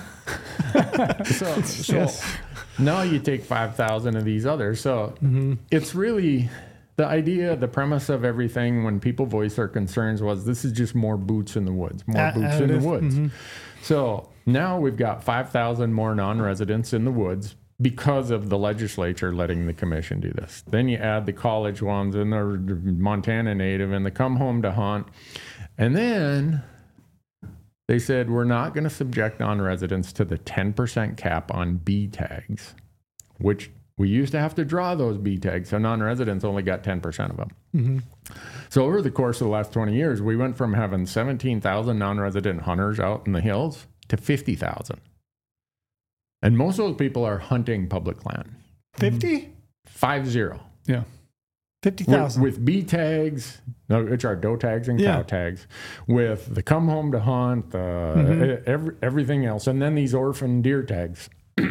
so, so Yes. now you take five thousand of these others. So it's really the idea, the premise of everything when people voice their concerns was this is just more boots in the woods, more A- boots in the additive. woods. So now we've got five thousand more non-residents in the woods because of the legislature letting the commission do this. Then you add the college ones and the Montana Native and the Come Home to Hunt. And then they said, we're not going to subject non-residents to the ten percent cap on B tags, which we used to have to draw those B tags. So non-residents only got ten percent of them. Mm-hmm. So over the course of the last twenty years, we went from having seventeen thousand non-resident hunters out in the hills to fifty thousand. And most of those people are hunting public land. fifty? Five zero. Yeah. fifty With, thousand. with B tags, no, which are doe tags and Yeah. cow tags, with the come home to hunt, uh, Mhm. every, everything else, and then these orphan deer tags.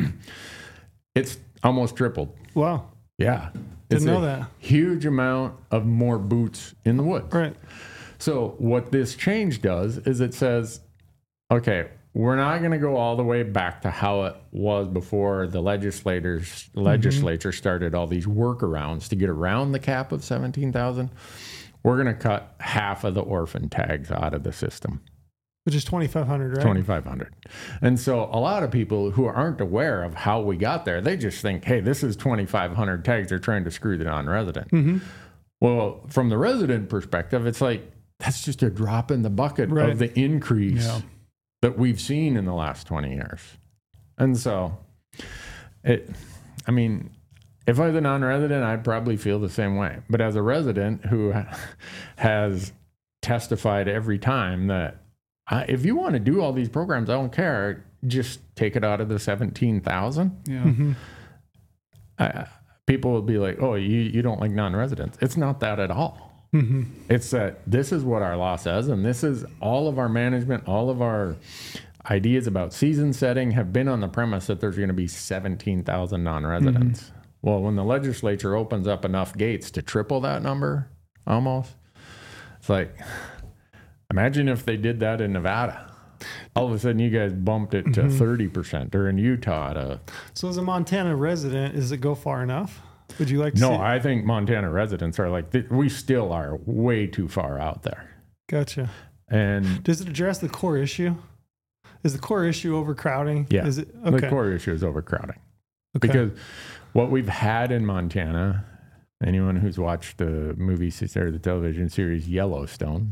It's almost tripled. Wow. Yeah. Didn't It's know a that. huge amount of more boots in the woods. Right. So what this change does is it says, okay, we're not going to go all the way back to how it was before the legislators legislature started all these workarounds to get around the cap of seventeen thousand. We're going to cut half of the orphan tags out of the system, Which is twenty-five hundred, right? twenty-five hundred. And so a lot of people who aren't aware of how we got there, they just think, hey, this is twenty-five hundred tags. They're trying to screw the non-resident. Mm-hmm. Well, from the resident perspective, it's like, that's just a drop in the bucket Right. of the increase Yeah. that we've seen in the last twenty years. And so, it, I mean, if I was a non-resident, I'd probably feel the same way. But as a resident who ha- has testified every time that I, if you want to do all these programs, I don't care, just take it out of the seventeen thousand. Yeah. Mm-hmm. I, people will be like, oh, you, you don't like non-residents. It's not that at all. Mm-hmm. It's that this is what our law says, and this is all of our management, all of our ideas about season setting have been on the premise that there's going to be seventeen thousand non-residents. Mm-hmm. Well, when the legislature opens up enough gates to triple that number, almost, it's like, imagine if they did that in Nevada. All of a sudden, you guys bumped it to mm-hmm. thirty percent, or in Utah to... So as a Montana resident, does it go far enough? Would you like to No, see... I think Montana residents are like, we still are way too far out there. Gotcha. And does it address the core issue? Is the core issue overcrowding? Yeah, is it, okay. The core issue is overcrowding. Okay. Because what we've had in Montana, anyone who's watched the movie or the television series Yellowstone,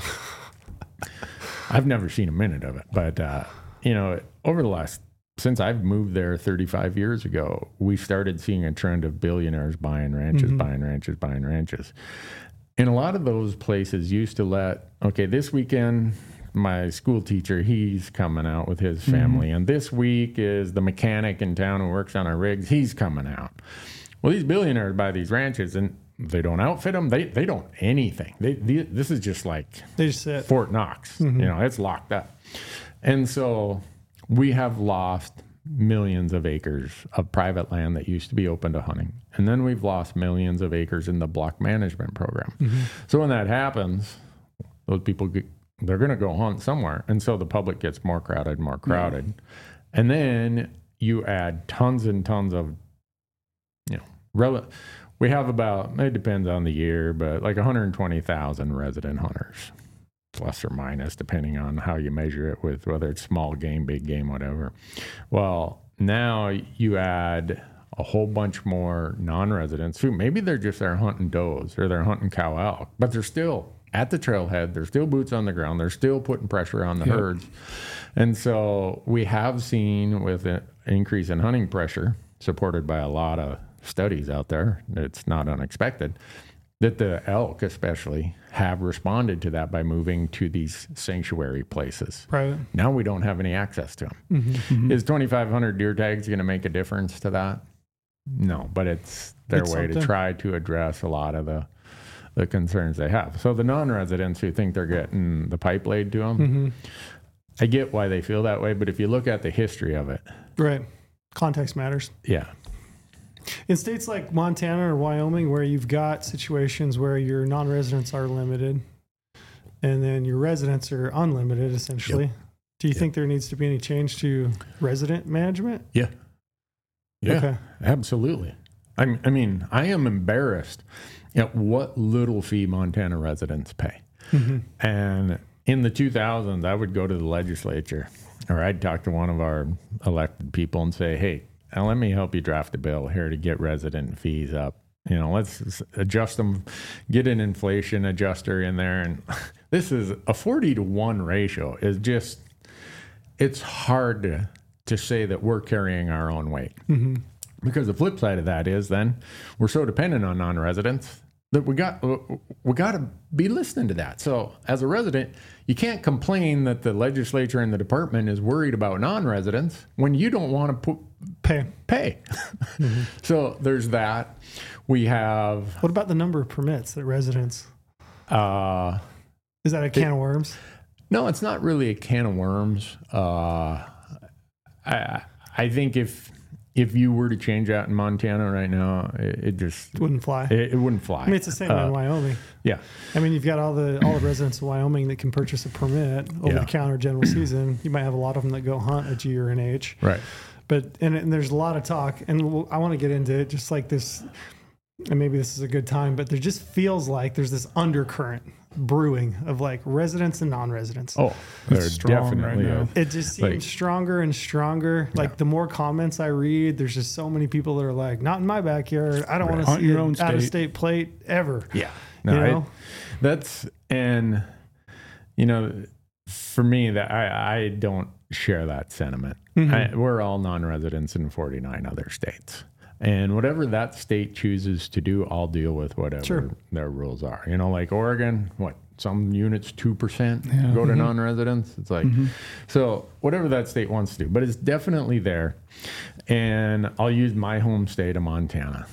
I've never seen a minute of it, but uh, you know, over the last, since I've moved there thirty-five years ago, we started seeing a trend of billionaires buying ranches, mm-hmm. buying ranches, buying ranches. And a lot of those places used to let, okay, this weekend, my school teacher, he's coming out with his family. Mm-hmm. And this week is the mechanic in town who works on our rigs. He's coming out. Well, these billionaires buy these ranches and they don't outfit them. They they don't anything. They, they This is just like they just sit. Fort Knox. Mm-hmm. You know, it's locked up. And so we have lost millions of acres of private land that used to be open to hunting. And then we've lost millions of acres in the block management program. Mm-hmm. So when that happens, those people get, they're going to go hunt somewhere. And so the public gets more crowded, more crowded. Mm-hmm. And then you add tons and tons of, you know, rel- we have about, it depends on the year, but like one hundred twenty thousand resident hunters, plus or minus, depending on how you measure it with whether it's small game, big game, whatever. Well, now you add a whole bunch more non-residents who maybe they're just there hunting does or they're hunting cow elk, but they're still at the trailhead. They're still boots on the ground. They're still putting pressure on the yep. herds. And so we have seen with an increase in hunting pressure, supported by a lot of studies out there, it's not unexpected, that the elk especially have responded to that by moving to these sanctuary places. Right. Now we don't have any access to them. Mm-hmm. Mm-hmm. Is twenty-five hundred deer tags going to make a difference to that? No, but it's their it's way something. to try to address a lot of the the concerns they have. So the non-residents who think they're getting the pipe laid to them, mm-hmm. I get why they feel that way, but if you look at the history of it. Right. Context matters. Yeah. In states like Montana or Wyoming, where you've got situations where your non-residents are limited and then your residents are unlimited, essentially, yep. do you yep. think there needs to be any change to resident management? Yeah. Yeah, okay. Absolutely. I, I mean, I am embarrassed at what little fee Montana residents pay. Mm-hmm. And in the two thousands, I would go to the legislature or I'd talk to one of our elected people and say, hey, now let me help you draft a bill here to get resident fees up. You know, let's adjust them, get an inflation adjuster in there. And this is a forty to one ratio is just, it's hard to, to say that we're carrying our own weight. Mm-hmm. Because the flip side of that is then we're so dependent on non-residents that we got we got to be listening to that. So as a resident, you can't complain that the legislature and the department is worried about non-residents when you don't want to put, pay. Pay. Mm-hmm. So there's that. We have. What about the number of permits that residents? Uh, is that a can it, of worms? No, it's not really a can of worms. Uh, I I think if. If you were to change that in Montana right now, it, it just it wouldn't fly. It, it wouldn't fly. I mean, it's the same uh, in Wyoming. Yeah. I mean, you've got all the all the residents of Wyoming that can purchase a permit over yeah. the counter general season. You might have a lot of them that go hunt a G or an H. Right. But and, and there's a lot of talk, and we'll, I want to get into it. Just like this, and maybe this is a good time, but there just feels like there's this undercurrent brewing of like residents and non-residents. Oh, they're definitely right now. It just seems like, stronger and stronger. Like yeah. the more comments I read, there's just so many people that are like, not in my backyard. I don't right. want to see your an out of state plate ever. Yeah. No, you know? I, that's, and you know, for me that I, I don't share that sentiment. Mm-hmm. I, we're all non-residents in forty-nine other states. And whatever that state chooses to do, I'll deal with whatever sure. their rules are. You know, like Oregon, what, some units, two percent yeah. go to mm-hmm. non-residents. It's like, mm-hmm. so whatever that state wants to do, but it's definitely there. And I'll use my home state of Montana.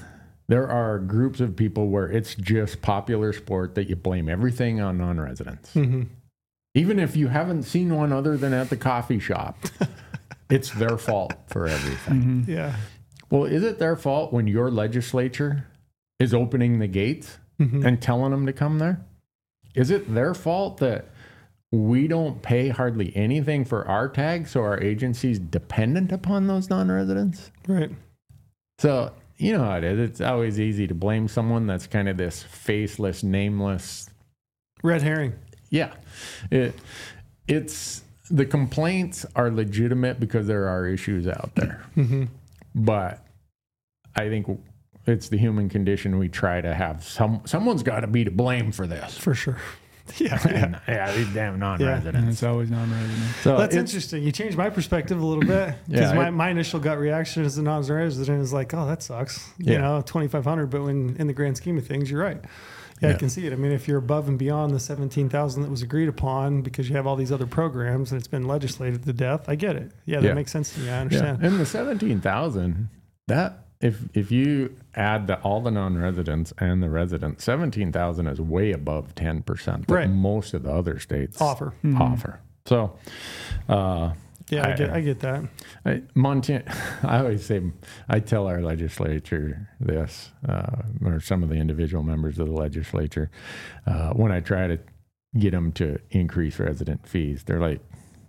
there are groups of people where it's just popular sport that you blame everything on non-residents. Mm-hmm. Even if you haven't seen one other than at the coffee shop, it's their fault for everything. Mm-hmm. Yeah. Well, is it their fault when your legislature is opening the gates Mm-hmm. and telling them to come there? Is it their fault that we don't pay hardly anything for our tags, so our agency's dependent upon those non-residents? Right. So, you know how it is. It's always easy to blame someone that's kind of this faceless, nameless. Red herring. Yeah. It, it's the complaints are legitimate because there are issues out there. Mm-hmm. But I think it's the human condition. We try to have some, someone's got to be to blame for this. For sure. Yeah. And, yeah, these damn And non-residents. it's always non-resident. So That's it's- interesting. You changed my perspective a little bit because Yeah, my, it- my initial gut reaction as a non-resident is like, oh, that sucks. You Yeah. know, twenty-five hundred. But when in the grand scheme of things, you're right. Yeah, Yeah. I can see it. I mean, if you're above and beyond the seventeen thousand that was agreed upon because you have all these other programs and it's been legislated to death, I get it. Yeah, that Yeah. makes sense to me. I Yeah, understand. and the seventeen thousand, that if if you add the, all the non-residents and the residents, seventeen thousand is way above ten percent that Right. most of the other states Offer. Mhm. offer. So, uh, Yeah, I, I- get I get that. I, Montana, I always say, I tell our legislature this, uh, or some of the individual members of the legislature, uh, when I try to get them to increase resident fees, they're like,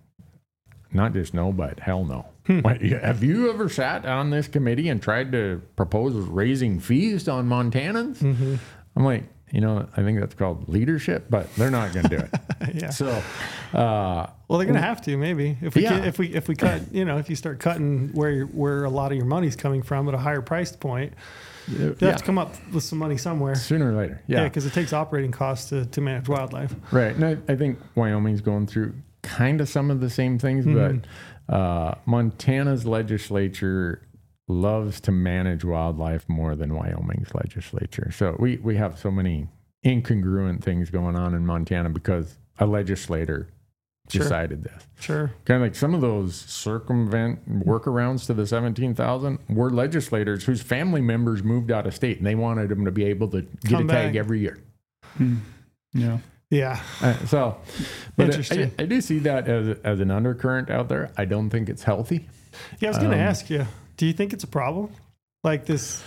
not just no, but hell no. Hmm. Why, have you ever sat on this committee and tried to propose raising fees on Montanans? Mm-hmm. I'm like, you know, I think that's called leadership, but they're not going to do it. Yeah. So, uh, Well, they're gonna have to maybe if we Yeah. can, if we if we cut you know if you start cutting where you're, where a lot of your money's coming from at a higher price point, you yeah, have to come up with some money somewhere. sooner or later. Yeah, Yeah. because it takes operating costs to, to manage wildlife. Right. And I, I think Wyoming's going through kind of some of the same things, Mhm. but uh, Montana's legislature loves to manage wildlife more than Wyoming's legislature. So we, we have so many incongruent things going on in Montana because a legislator Sure. decided this. Sure. Kind of like some of those circumvent workarounds to the seventeen thousand were legislators whose family members moved out of state and they wanted them to be able to get Come a tag back. every year. Hmm. Yeah. Yeah. Uh, so, but Interesting. I, I do see that as, as an undercurrent out there. I don't think it's healthy. Yeah, I was going to Um, ask you, do you think it's a problem? Like this,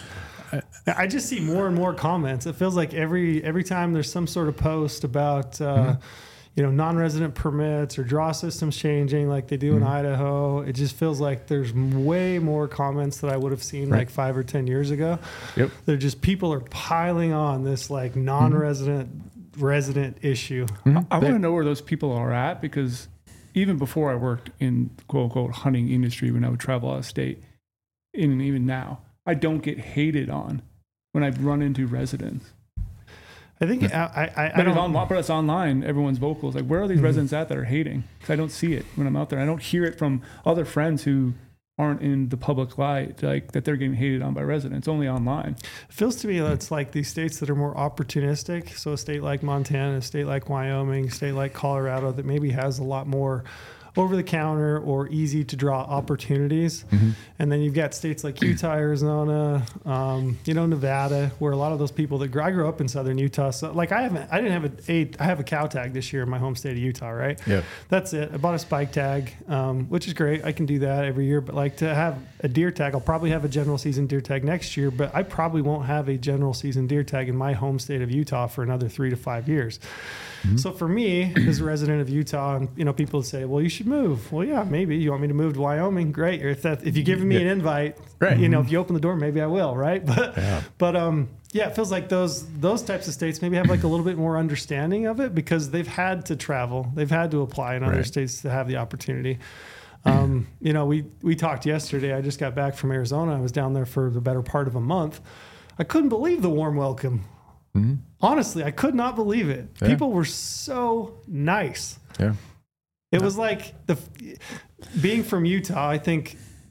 I just see more and more comments. It feels like every every time there's some sort of post about, uh, Mm-hmm. you know, non-resident permits or draw systems changing like they do Mm-hmm. in Idaho. It just feels like there's m- way more comments that I would have seen Right. like five or ten years ago. Yep. They're just people are piling on this like non-resident resident issue. I, I They- want to know where those people are at because even before I worked in quote unquote hunting industry, when I would travel out of state, and even now, I don't get hated on when I run into residents. I think I, I, I, I But it's, don't. on, but it's online. Everyone's vocals. Like, where are these Mhm. residents at that are hating? Because I don't see it when I'm out there. I don't hear it from other friends who aren't in the public light, like that they're getting hated on by residents. Only online. It feels to me that it's like these states that are more opportunistic. So a state like Montana, a state like Wyoming, a state like Colorado that maybe has a lot more over the counter or easy to draw opportunities. Mm-hmm. And then you've got states like Utah, Arizona, um, you know, Nevada, where a lot of those people that grew, I grew up in southern Utah. So like I haven't, I didn't have a, a I have a cow tag this year in my home state of Utah, right? Yeah. That's it. I bought a spike tag, um, which is great. I can do that every year. But like to have a deer tag, I'll probably have a general season deer tag next year. But I probably won't have a general season deer tag in my home state of Utah for another three to five years. Mm-hmm. So for me, as a resident of Utah, and you know, people would say, "Well, you should move." Well, yeah, maybe you want me to move to Wyoming. Great. Or if that, if you're giving me an invite, Right. you know, if you open the door, maybe I will. Right. But Yeah. but um, yeah, it feels like those those types of states maybe have like a little bit more understanding of it because they've had to travel, they've had to apply in other Right. states to have the opportunity. Um, you know, we we talked yesterday. I just got back from Arizona. I was down there for the better part of a month. I couldn't believe the warm welcome. Mm-hmm. Honestly, I could not believe it. Yeah. People were so nice. Yeah. It was like the being from Utah. I think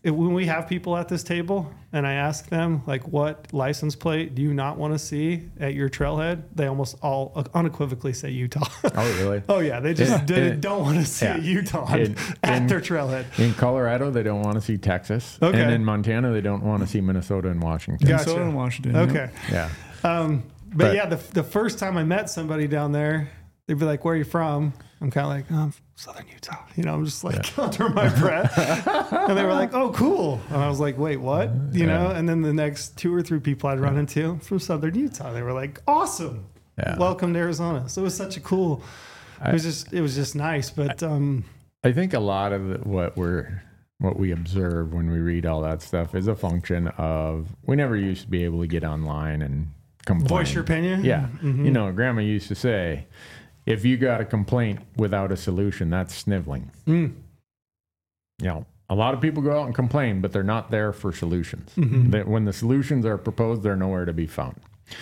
if, when we have people at this table and I ask them, like, what license plate do you not want to see at your trailhead? They almost all unequivocally say Utah. Oh, really? Oh, yeah. They just In- did, in- don't want to see yeah. a Utah In- at in- their trailhead. In Colorado, they don't want to see Texas. Okay. And in Montana, they don't want to see Minnesota and Washington. Gotcha. Minnesota and Washington. yeah. Okay. Yeah. Um, but, But- yeah, the, the first time I met somebody down there, they'd be like, where are you from? I'm kind of like, oh, I'm from Southern Utah. You know, I'm just like under my breath. And they were like, oh, cool. And I was like, wait, what? You Yeah. know, and then the next two or three people I'd run into from Southern Utah, they were like, awesome. Yeah. Welcome to Arizona. So it was such a cool, it was just, it was just nice. But um, I think a lot of what we're what we observe when we read all that stuff is a function of we never used to be able to get online and complain. voice your opinion. Yeah. Mhm. You know, Grandma used to say, if you got a complaint without a solution, that's sniveling. Mm. You know, a lot of people go out and complain, but they're not there for solutions. Mhm. That when the solutions are proposed, they're nowhere to be found.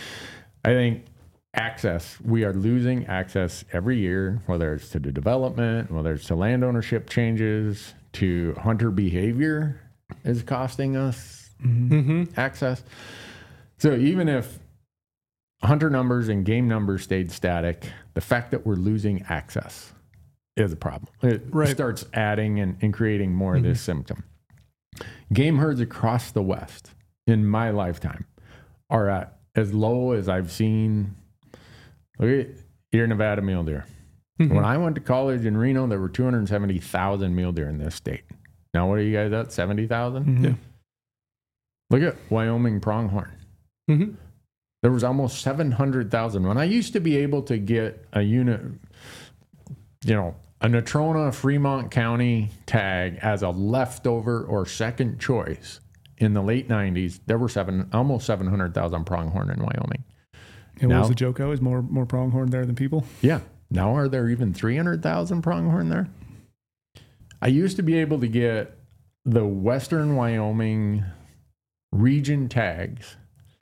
I think access, we are losing access every year, whether it's to the development, whether it's to land ownership changes, to hunter behavior is costing us Mm-hmm. access. So even if hunter numbers and game numbers stayed static, the fact that we're losing access is a problem. It Right. starts adding and, and creating more of this symptom. Game herds across the West in my lifetime are at as low as I've seen. Look at your Nevada mule deer. Mhm. When I went to college in Reno, there were two hundred seventy thousand mule deer in this state. Now, what are you guys at? seventy thousand? Mhm. Yeah. Look at Wyoming pronghorn. Mm-hmm. There was almost seven hundred thousand. When I used to be able to get a unit, you know, a Natrona Fremont County tag as a leftover or second choice in the late nineties, there were seven, almost seven hundred thousand pronghorn in Wyoming. And what Now- was the joke? Is more more pronghorn there than people? Yeah. Now are there even three hundred thousand pronghorn there? I used to be able to get the Western Wyoming region tags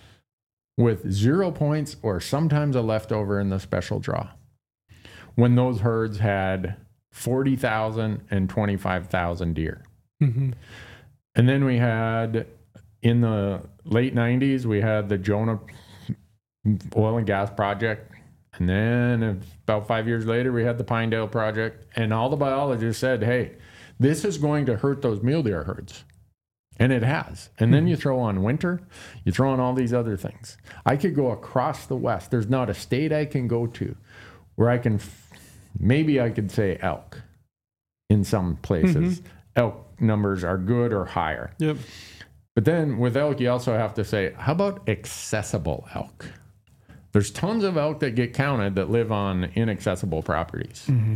with zero points or sometimes a leftover in the special draw when those herds had forty thousand and twenty-five thousand deer. Mm-hmm. And then we had in the late nineties, we had the Jonah oil and gas project. And then about five years later, we had the Pinedale project. And all the biologists said, hey, this is going to hurt those mule deer herds. And it has. And then you throw on winter, you throw on all these other things. I could go across the West. There's not a state I can go to where I can, maybe I could say elk in some places. Elk numbers are good or higher. Yep. But then with elk, you also have to say, how about accessible elk? There's tons of elk that get counted that live on inaccessible properties. Mm-hmm.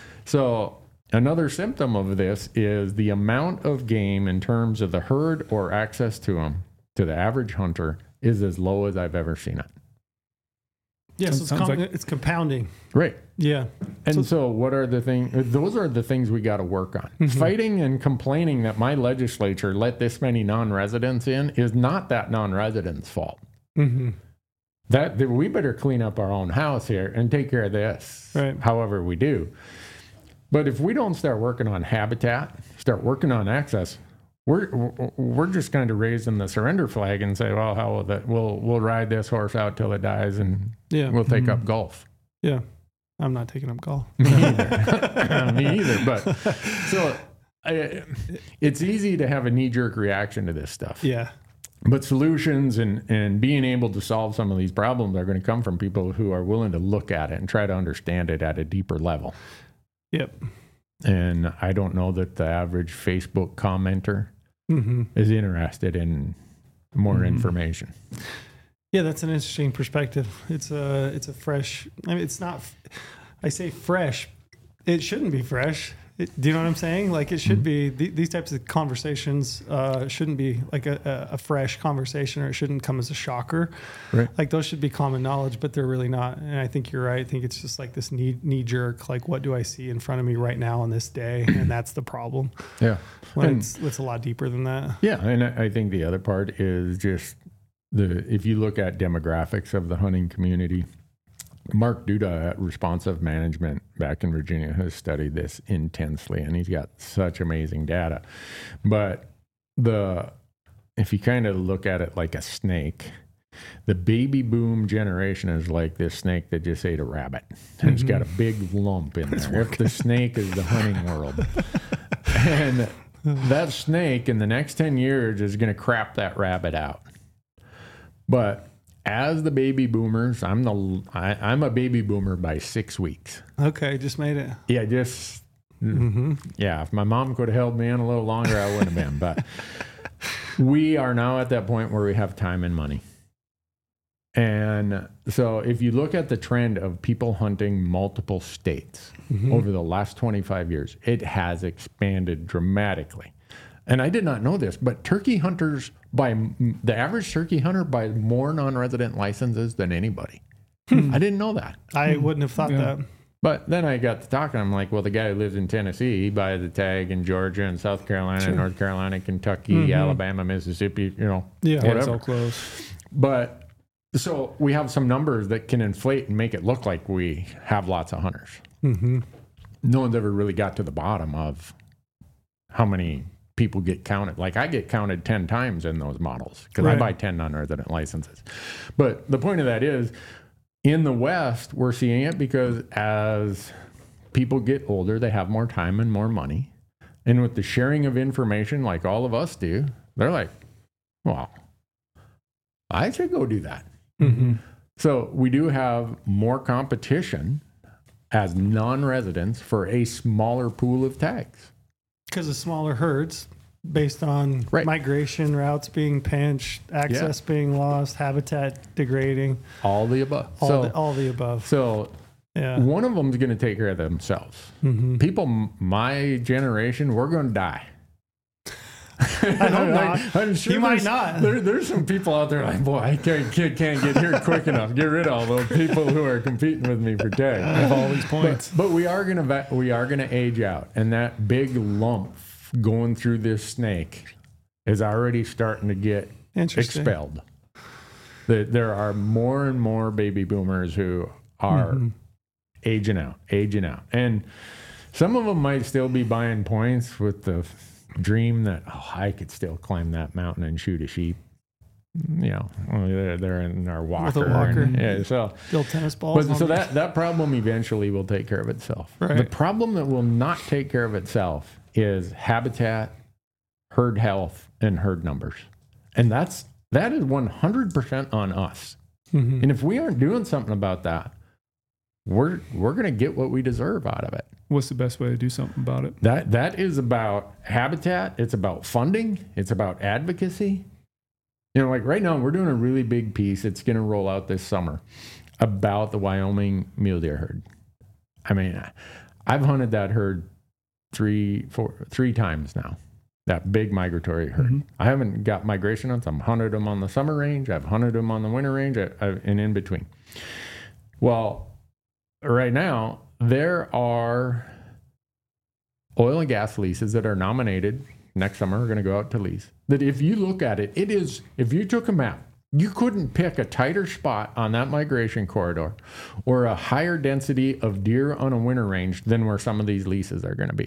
So another symptom of this is the amount of game in terms of the herd or access to them to the average hunter is as low as I've ever seen it. Yeah, so it's, Sounds com- like- it's compounding. Right. Yeah. And So- so, what are the things? Those are the things we got to work on. Mm-hmm. Fighting and complaining that my legislature let this many non-residents in is not that non-resident's fault. Mm-hmm. That, that we better clean up our own house here and take care of this, Right. however we do. But if we don't start working on habitat, start working on access, we're we're just kind of raising the surrender flag and say, well, how will that? We'll we'll ride this horse out till it dies, and Yeah. we'll take up golf. Yeah. I'm not taking up golf. Me either. Me either. But so I, it's easy to have a knee jerk reaction to this stuff. Yeah. But solutions and, and being able to solve some of these problems are going to come from people who are willing to look at it and try to understand it at a deeper level. Yep. And I don't know that the average Facebook commenter Mm-hmm. is interested in more Mhm. information. Yeah, that's an interesting perspective. It's a it's a fresh. I mean, it's not. I say fresh. It shouldn't be fresh. It, do you know what I'm saying? Like it should be. Th- these types of conversations uh, shouldn't be like a, a, a fresh conversation, or it shouldn't come as a shocker. Right. Like those should be common knowledge, but they're really not. And I think you're right. I think it's just like this knee knee jerk. Like, what do I see in front of me right now on this day? And that's the problem. Yeah. When And- it's it's a lot deeper than that. Yeah. And I I think the other part is just the, if you look at demographics of the hunting community, Mark Duda at Responsive Management back in Virginia has studied this intensely, and he's got such amazing data. But the if you kind of look at it like a snake, the baby boom generation is like this snake that just ate a rabbit. And it's got a big lump in there. If the snake is the hunting world. And that snake in the next ten years is going to crap that rabbit out. But as the baby boomers, I'm the I, I'm a baby boomer by six weeks. Okay, just made it. Yeah, just mm-hmm. yeah. If my mom could have held me in a little longer, I wouldn't have been. But we are now at that point where we have time and money. And so if you look at the trend of people hunting multiple states mm-hmm. over the last twenty-five years, it has expanded dramatically. And I did not know this, but turkey hunters, by the average turkey hunter, buys more non-resident licenses than anybody. I didn't know that. I wouldn't have thought Yeah. that. But then I got to talking. I'm like, well, the guy who lives in Tennessee, he buys a tag in Georgia and South Carolina, Sure. North Carolina, Kentucky, Mhm. Alabama, Mississippi, you know, Yeah. Yeah, it's whatever. all close. But so we have some numbers that can inflate and make it look like we have lots of hunters. Mm-hmm. No one's ever really got to the bottom of how many people get counted. Like I get counted ten times in those models because I Right. buy ten non-resident licenses. But the point of that is, in the West, we're seeing it because as people get older, they have more time and more money. And with the sharing of information like all of us do, they're like, well, I should go do that. Mm-hmm. So we do have more competition as non-residents for a smaller pool of tags. Because of smaller herds based on Right. migration routes being pinched, access being lost, habitat degrading, All the above. all, so, the, all the above. so Yeah. one of them is going to take care of themselves. Mm-hmm. People m- my generation, we're going to die. I hope not. I, I'm sure You might there's- not. There, there's some people out there like, boy, I can't, can't, can't get here quick enough. Get rid of all those people who are competing with me for tag. I have all these points. But, but we are gonna va- we are gonna age out, and that big lump going through this snake is already starting to get Interesting. expelled. That there are more and more baby boomers who are Mm-hmm. aging out, aging out, and some of them might still be buying points with the dream that, oh, I could still climb that mountain and shoot a sheep. You know, they're, they're in our walker. With a walker. and- yeah, so. Build tennis balls. But on so these. that, that problem eventually will take care of itself. Right. The problem that will not take care of itself is habitat, herd health, and herd numbers. And that's that is one hundred percent on us. Mhm. And if we aren't doing something about that, we're we're going to get what we deserve out of it. What's the best way to do something about it? That that is about habitat, it's about funding, it's about advocacy. You know, like right now we're doing a really big piece. It's going to roll out this summer about the Wyoming mule deer herd. I mean, I've hunted that herd three, four, three times now. That big migratory herd. Mhm. I haven't got migration hunts. I've hunted them on the summer range. I've hunted them on the winter range, I, I, and in between. Well, right now there are oil and gas leases that are nominated next summer are going to go out to lease. That if you look at it, it is, if you took a map, you couldn't pick a tighter spot on that migration corridor or a higher density of deer on a winter range than where some of these leases are going to be.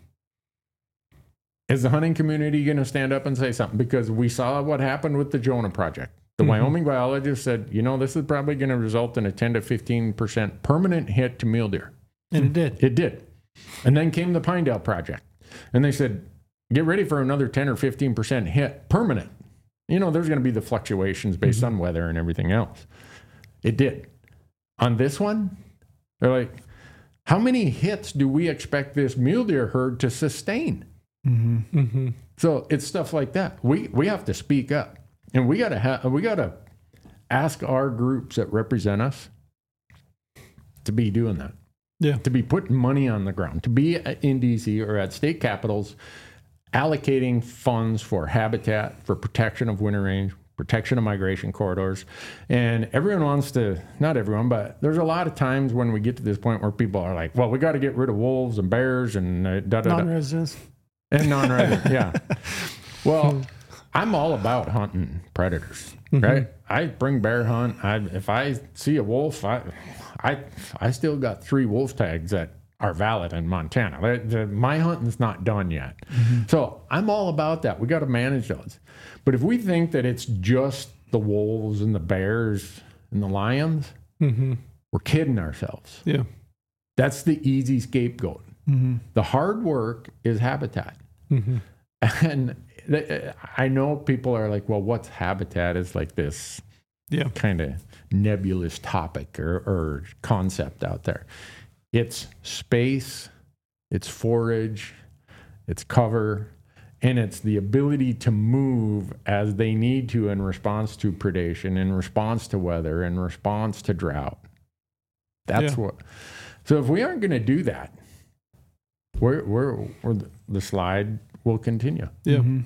Is the hunting community going to stand up and say something? Because we saw what happened with the Jonah Project. The Mhm. Wyoming biologist said, you know, this is probably going to result in a ten to fifteen percent permanent hit to mule deer. And it did. It did. And then came the Pinedale Project. And they said, get ready for another ten or fifteen percent hit, permanent. You know, there's going to be the fluctuations based on weather and everything else. It did. On this one, they're like, how many hits do we expect this mule deer herd to sustain? Mm-hmm. Mm-hmm. So it's stuff like that. We we have to speak up, and we gotta have we gotta ask our groups that represent us to be doing that. Yeah. To be putting money on the ground, to be in D C or at state capitals, allocating funds for habitat, for protection of winter range, protection of migration corridors. And everyone wants to, not everyone, but there's a lot of times when we get to this point where people are like, well, we got to get rid of wolves and bears and uh, da da da. Non-residents. And non-resident, yeah. Well, I'm all about hunting predators, Mm-hmm. right? I bring bear hunt. I if I see a wolf, I, I, I still got three wolf tags that are valid in Montana. The, the, my hunting's not done yet. Mm-hmm. So I'm all about that. We got to manage those. But if we think that it's just the wolves and the bears and the lions, mm-hmm. we're kidding ourselves. Yeah. That's the easy scapegoat. Mm-hmm. The hard work is habitat. Mm-hmm. And th- I know people are like, well, what's habitat? Is like this yeah. kind of nebulous topic or, or concept out there. It's space, it's forage, it's cover, and it's the ability to move as they need to in response to predation, in response to weather, in response to drought. That's yeah. what. So if we aren't going to do that, we're, we're, we're the slide will continue. Yeah. Mm-hmm.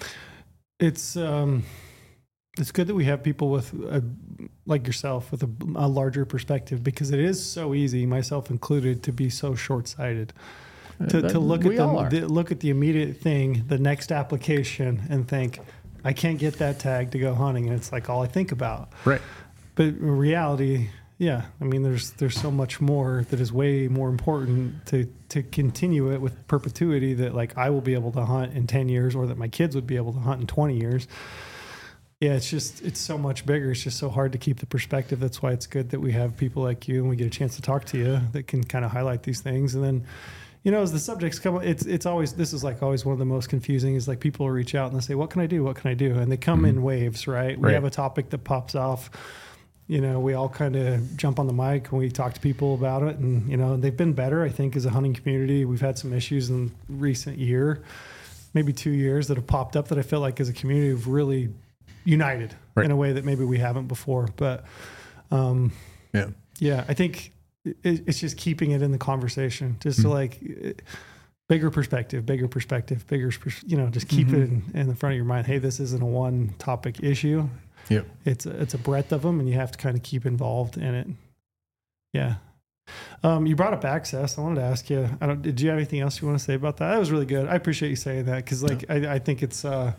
It's um, it's good that we have people with a, like yourself with a, a larger perspective, because it is so easy, myself included, to be so short-sighted. To, to look at the, the look at the immediate thing, the next application, and think, I can't get that tag to go hunting, and it's like all I think about. Right. But in reality, yeah, I mean, there's there's so much more that is way more important to to continue it with perpetuity, that like I will be able to hunt in ten years, or that my kids would be able to hunt in twenty years. Yeah, it's just, it's so much bigger. It's just so hard to keep the perspective. That's why it's good that we have people like you and we get a chance to talk to you that can kind of highlight these things. And then, you know, as the subjects come, it's it's always, this is like always one of the most confusing, is like people will reach out and they say, what can I do? What can I do? And they come mm-hmm. in waves, right? We right. have a topic that pops off. You know, we all kind of jump on the mic and we talk to people about it. And, you know, they've been better, I think, as a hunting community. We've had some issues in recent year, maybe two years that have popped up that I feel like as a community have really united right. in a way that maybe we haven't before. But, um, yeah, yeah, I think it, it's just keeping it in the conversation, just mm-hmm. to like bigger perspective, bigger perspective, bigger, you know, just keep mm-hmm. it in, in the front of your mind. Hey, this isn't a one topic issue. Yep. It's a, it's a breadth of them, and you have to kind of keep involved in it. Yeah. Um, you brought up access. I wanted to ask you, I don't, did you have anything else you want to say about that? That was really good. I appreciate you saying that. Cause like, yeah. I, I think it's, uh,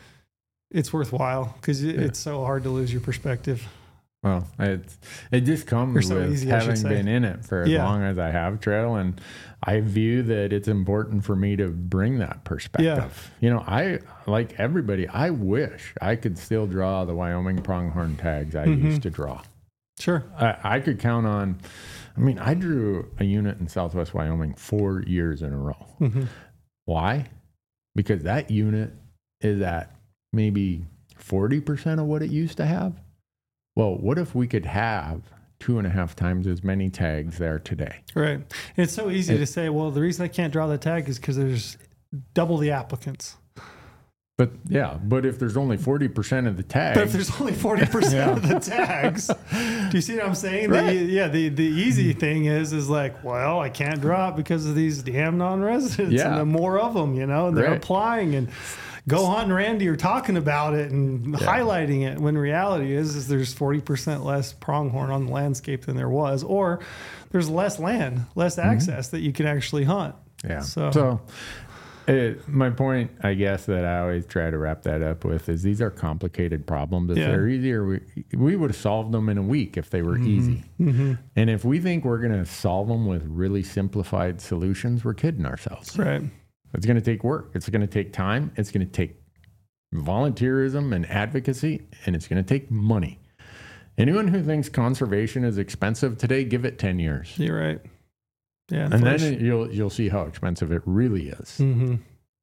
it's worthwhile, because it, yeah. it's so hard to lose your perspective. Well, it it just comes so with easy, having been in it for as yeah. long as I have, trail, and I view that it's important for me to bring that perspective. Yeah. You know, I, like everybody, I wish I could still draw the Wyoming pronghorn tags I mm-hmm. used to draw. Sure. I, I could count on, I mean, I drew a unit in Southwest Wyoming four years in a row. Mm-hmm. Why? Because that unit is at maybe forty percent of what it used to have. Well, what if we could have two and a half times as many tags there today? Right. And it's so easy it, to say, well, the reason I can't draw the tag is because there's double the applicants. But yeah, but if there's only forty percent of the tags. But if there's only forty percent yeah. of the tags, do you see what I'm saying? Right. The, yeah, the, the easy thing is, is like, well, I can't draw it because of these damn non-residents yeah. and the more of them, you know, and they're right. applying, and Go Hunt and Randy are talking about it and yeah. highlighting it, when reality is, is there's forty percent less pronghorn on the landscape than there was, or there's less land, less access mm-hmm. that you can actually hunt. Yeah. So, so it, my point, I guess, that I always try to wrap that up with is these are complicated problems. If yeah. they're easier, we, we would have solved them in a week if they were mm-hmm. easy. Mm-hmm. And if we think we're going to solve them with really simplified solutions, we're kidding ourselves. Right. It's going to take work. It's going to take time. It's going to take volunteerism and advocacy, and it's going to take money. Anyone who thinks conservation is expensive today, give it ten years. You're right. Yeah, and then it, you'll you'll see how expensive it really is. Mm-hmm.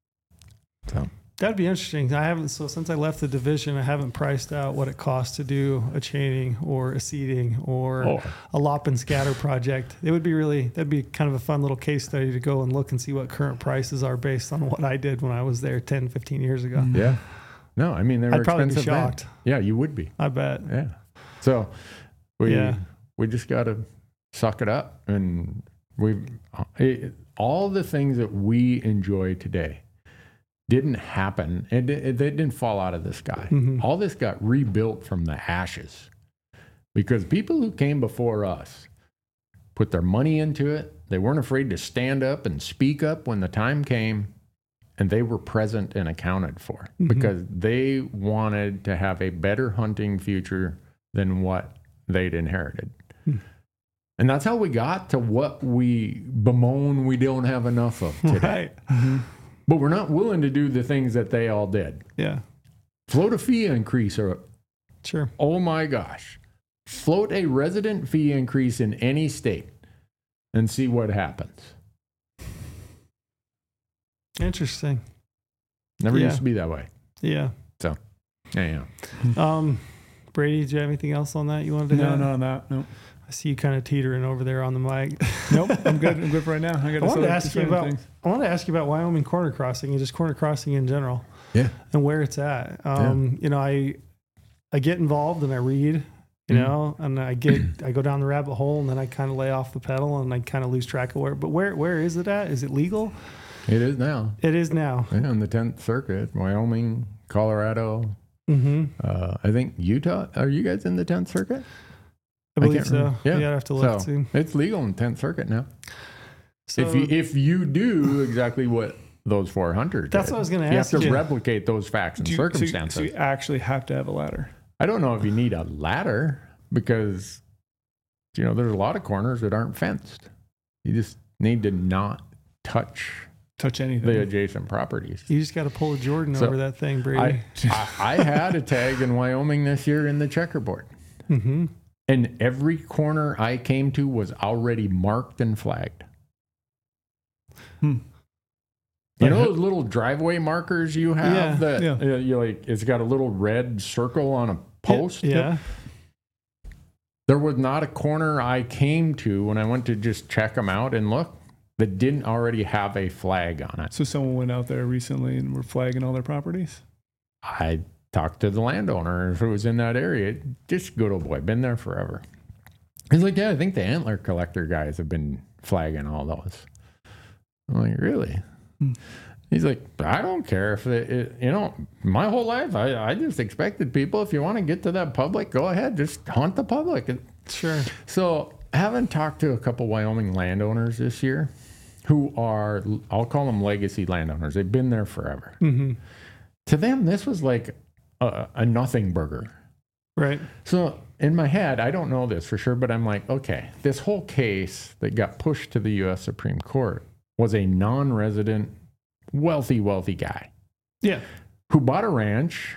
So that'd be interesting. I haven't so since I left the division, I haven't priced out what it costs to do a chaining or a seeding or oh. a lop and scatter project. It would be really that'd be kind of a fun little case study to go and look and see what current prices are based on what I did when I was there ten, fifteen years ago. Yeah. No, I mean they were I'd probably expensive. Be shocked. Then. Yeah, you would be. I bet. Yeah. So we yeah. we just got to suck it up, and we all the things that we enjoy today didn't happen. It, it, they didn't fall out of the sky. Mm-hmm. All this got rebuilt from the ashes, because people who came before us put their money into it. They weren't afraid to stand up and speak up when the time came, and they were present and accounted for mm-hmm. because they wanted to have a better hunting future than what they'd inherited. Mm. And that's how we got to what we bemoan we don't have enough of today. Right. Mm-hmm. But we're not willing to do the things that they all did. Yeah. Float a fee increase or, Sure. oh my gosh, float a resident fee increase in any state and see what happens. Interesting. Never Yeah. used to be that way. Yeah. So, yeah, yeah. Um, Brady, do you have anything else on that you wanted to No, add? no, on that. No. I see you kind of teetering over there on the mic. Nope. I'm good. I'm good for right now. I got I wanted to ask you certain about things. I wanted to ask you about Wyoming corner crossing and just corner crossing in general. Yeah. And where it's at. Um, you know, I I get involved and I read, you Mhm. know, and I get I go down the rabbit hole and then I kind of lay off the pedal and I kind of lose track of where. But where where is it at? Is it legal? It is now. It is now. Yeah, on the tenth Circuit, Wyoming, Colorado, Mm-hmm. uh, I think Utah. Are you guys in the tenth Circuit? I I believe can't so. remember. Yeah. Yeah, I'd have to look So too. it's legal in tenth Circuit now. So if you if you do exactly what those four hundred That's did, what I was gonna you ask have to you. replicate those facts and Do you, so, you, circumstances. so you actually have to have a ladder. I don't know if you need a ladder because, you know, there's a lot of corners that aren't fenced. You just need to not touch Touch anything. the adjacent properties. you just got to pull a Jordan So, over that thing, Brady. I, I, I had a tag in Wyoming this year in the checkerboard, mm-hmm. and every corner I came to was already marked and flagged. Hmm. You know those little driveway markers you have Yeah, that yeah. uh, you like? It's got a little red circle on a post. Yeah. There was not a corner I came to when I went to just check them out and look that didn't already have a flag on it. So someone went out there recently and were flagging all their properties. I talked to the landowner who was in that area. Just good old boy, been there forever. He's like, yeah, I think the antler collector guys have been flagging all those. I'm like, really? Hmm. He's like, I don't care if it, it you know, my whole life, I, I just expected people, if you want to get to that public, go ahead, just hunt the public. Sure. So having talked to a couple Wyoming landowners this year who are, I'll call them legacy landowners. They've been there forever. Mm-hmm. To them, this was like a, a nothing burger. Right. So in my head, I don't know this for sure, but I'm like, okay, this whole case that got pushed to the U S Supreme Court was a non-resident, wealthy, wealthy guy Yeah. who bought a ranch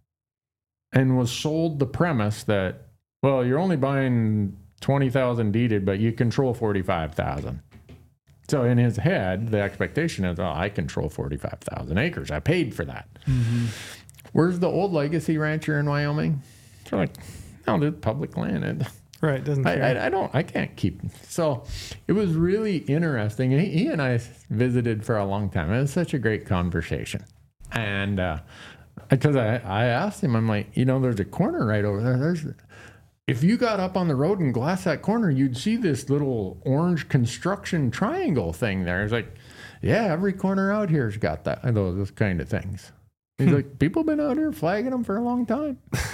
and was sold the premise that, well, you're only buying twenty thousand deeded, but you control forty-five thousand. So in his head, the expectation is, oh, I control forty-five thousand acres. I paid for that. Mm-hmm. Where's the old legacy rancher in Wyoming? They're like, no, there's public land. And Right. Doesn't I, care. I, I don't, I can't keep. So it was really interesting. He, he and I visited for a long time. It was such a great conversation. And uh, because I, I asked him, I'm like, you know, there's a corner right over there. There's, if you got up on the road and glassed that corner, you'd see this little orange construction triangle thing there. It's like, yeah, every corner out here's got that, those, those kind of things. He's like, people been out here flagging them for a long time.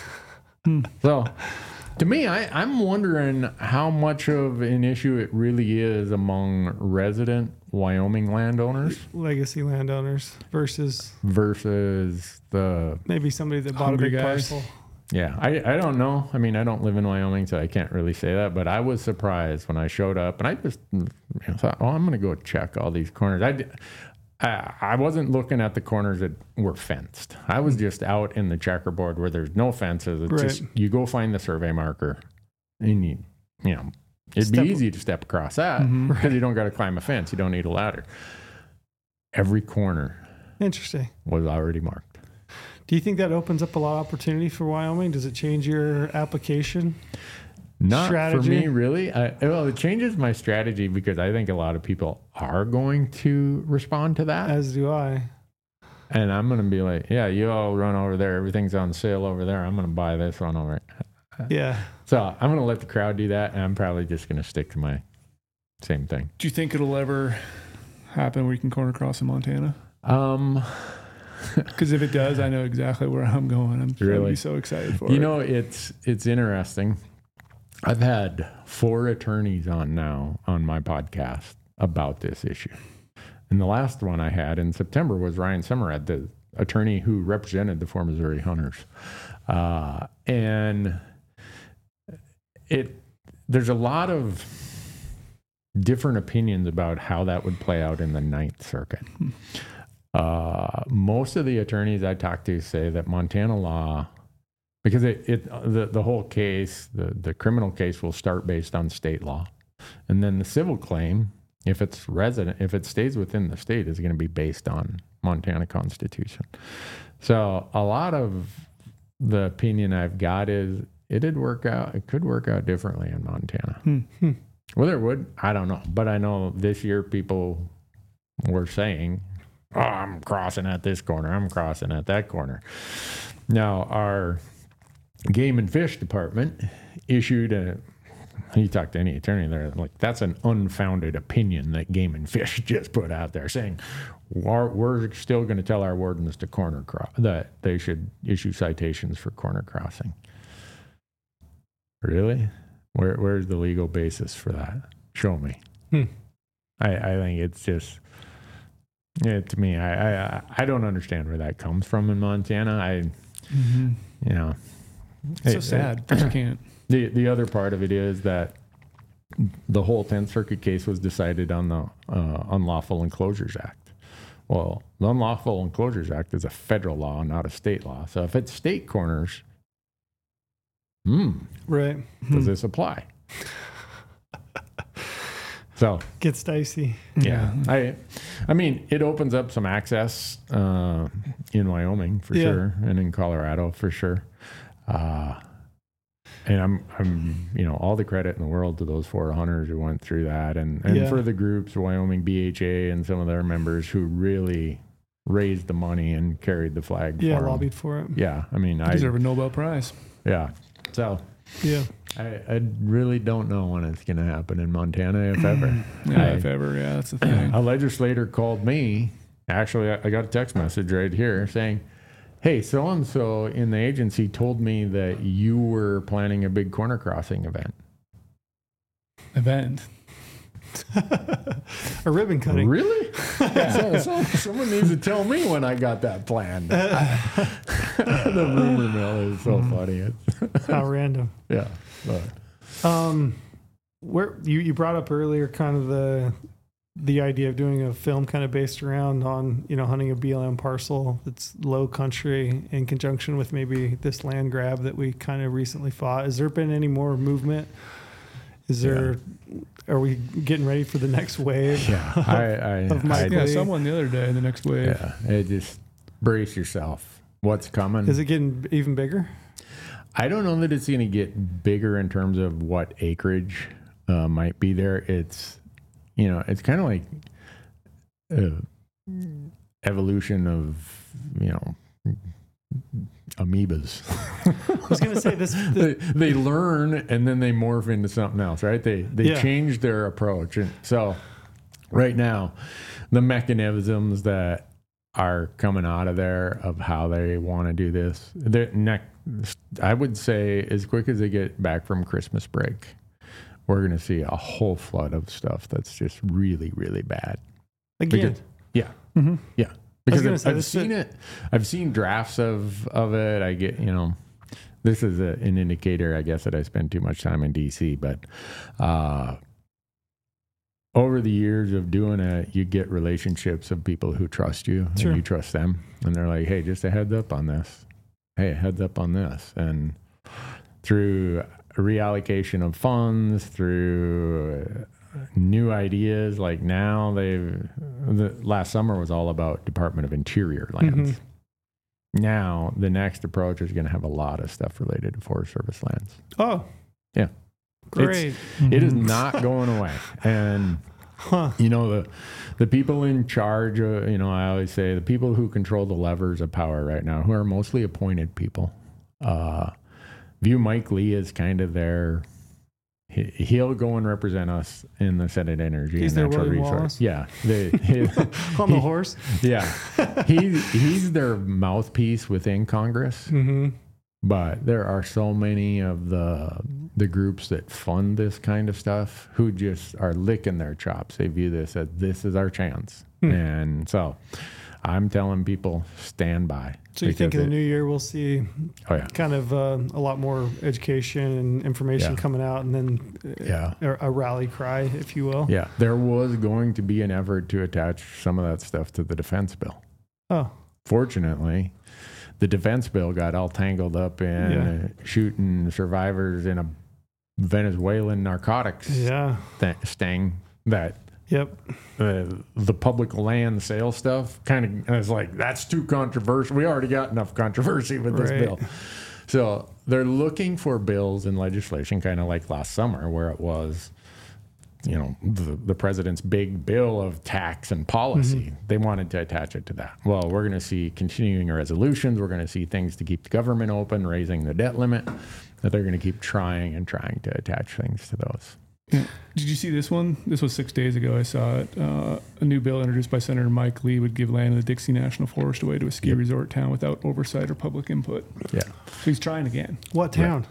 So to me, I, I'm wondering how much of an issue it really is among resident Wyoming landowners Legacy landowners versus versus the, maybe somebody that bought a Hungry big guys. parcel. yeah, I, I don't know. I mean, I don't live in Wyoming, so I can't really say that, but I was surprised when I showed up and I just you know, thought, oh, I'm going to go check all these corners. I, d- I, I wasn't looking at the corners that were fenced. I was just out in the checkerboard where there's no fences. It's Right. just, you go find the survey marker and you, you know, it'd Step- be easy to step across that Mhm. because you don't got to climb a fence. You don't need a ladder. Every corner Interesting. was already marked. Do you think that opens up a lot of opportunity for Wyoming? Does it change your application? Not Strategy? for me, really. I, well, it changes my strategy because I think a lot of people are going to respond to that. As do I. And I'm going to be like, yeah, you all run over there. Everything's on sale over there. I'm going to buy this one over. Yeah. So I'm going to let the crowd do that. And I'm probably just going to stick to my same thing. Do you think it'll ever happen where you can corner cross in Montana? Um, Because if it does, I know exactly where I'm going. I'm Really? really be so excited for you it. know, it's, it's interesting. I've had four attorneys on now on my podcast about this issue. And the last one I had in September was Ryan Semerad, the attorney who represented the four Missouri hunters. Uh, and it, there's a lot of different opinions about how that would play out in the Ninth Circuit. Uh, most of the attorneys I talk to say that Montana law, because it, it the, the whole case, the, the criminal case will start based on state law. And then the civil claim, if it's resident, if it stays within the state, is going to be based on Montana Constitution. So a lot of the opinion I've got is it'd work out, it could work out differently in Montana. Hmm. Whether it would, I don't know. But I know this year people were saying, oh, I'm crossing at this corner, I'm crossing at that corner. Now, our Game and Fish Department issued a, you talk to any attorney, they're like, that's an unfounded opinion that Game and Fish just put out there saying, we're, we're still going to tell our wardens to corner cross, that they should issue citations for corner crossing. Really? Where, where's the legal basis for that? Show me. Hmm. I, I think it's just, yeah, to me, I, I I don't understand where that comes from in Montana. I, Mm-hmm. you know, It's so it- sad, but you can't. The the other part of it is that the whole tenth Circuit case was decided on the uh, Unlawful Enclosures Act. Well, the Unlawful Enclosures Act is a federal law, not a state law. So if it's state corners, hmm, Right. does this apply? So Gets dicey. yeah, I, I mean, it opens up some access uh, in Wyoming for Yeah. sure, and in Colorado for sure. Uh, and I'm, I'm, you know, all the credit in the world to those four hunters who went through that, and, and Yeah. for the groups, Wyoming B H A and some of their members who really raised the money and carried the flag. Yeah, for 'em. lobbied for it. Yeah, I mean, You I deserve a Nobel Prize. yeah. So Yeah. I, I really don't know when it's going to happen in Montana, if ever. Yeah, I- if ever. Yeah, that's the thing. A legislator called me. Actually, I I got a text message right here saying, hey, so-and-so in the agency told me that you were planning a big corner crossing event. Event. A ribbon cutting. Really? so, so, someone needs to tell me when I got that planned. The rumor mill is so funny. It's, How random. yeah. But, Um, where you, you brought up earlier kind of the the idea of doing a film kind of based around on, you know, hunting a B L M parcel that's low country in conjunction with maybe this land grab that we kind of recently fought. Has there been any more movement? Is there, are we getting ready for the next wave? yeah. I, I, Of my- I, Yeah, Wave. someone the other day, the next wave. yeah. It just brace yourself. What's coming? Is it getting even bigger? I don't know that it's going to get bigger in terms of what acreage uh, might be there. It's, you know, it's kind of like uh, evolution of, you know, amoebas. I was going to say this. they, this they learn and then they morph into something else, right? They they Yeah. change their approach. And so right now, the mechanisms that are coming out of there of how they want to do this, they're next, I would say as quick as they get back from Christmas break, we're going to see a whole flood of stuff that's just really, really bad. again, Because- yeah. Mm-hmm. Yeah. Because gonna I've, say, I've this seen it. I've seen drafts of, of it. I get, you know, this is a, an indicator, I guess, that I spend too much time in D C, but, uh, over the years of doing it, you get relationships of people who trust you Sure. and you trust them. And they're like, hey, just a heads up on this. Hey, a heads up on this. And through reallocation of funds, through new ideas, like now they've, the last summer was all about Department of Interior lands. Mhm. Now the next approach is going to have a lot of stuff related to Forest Service lands. Oh, Yeah. great. It is not going away. And Huh. you know, the the people in charge, uh, you know, I always say the people who control the levers of power right now, who are mostly appointed people, uh, view Mike Lee as kind of their, he, he'll go and represent us in the Senate Energy He's and their Natural William Resource. Wallace? Yeah. They, he, On the he- horse. yeah. He, he's their mouthpiece within Congress. Mm-hmm. But there are so many of the the groups that fund this kind of stuff who just are licking their chops. They view this as this is our chance. Hmm. And so I'm telling people stand by. So you think in because the it- new year we'll see Oh yeah. kind of uh, a lot more education and information Yeah. coming out, and then uh, Yeah. a, a rally cry, if you will. Yeah. There was going to be an effort to attach some of that stuff to the defense bill. Oh, Fortunately, the defense bill got all tangled up in Yeah. uh, shooting survivors in a Venezuelan narcotics yeah. th- sting that Yep. uh, the public land sale stuff kind of is like, that's too controversial. We already got enough controversy with this Right. bill. So they're looking for bills and legislation kind of like last summer where it was, you know, the, the president's big bill of tax and policy. They wanted to attach it to that. Well, we're going to see continuing resolutions. We're going to see things to keep the government open, raising the debt limit, that they're going to keep trying and trying to attach things to those. Yeah. Did you see this one? This was six days ago. I saw it. Uh, a new bill introduced by Senator Mike Lee would give land in the Dixie National Forest away to a ski Yep. resort town without oversight or public input. Yeah. So he's trying again. What town?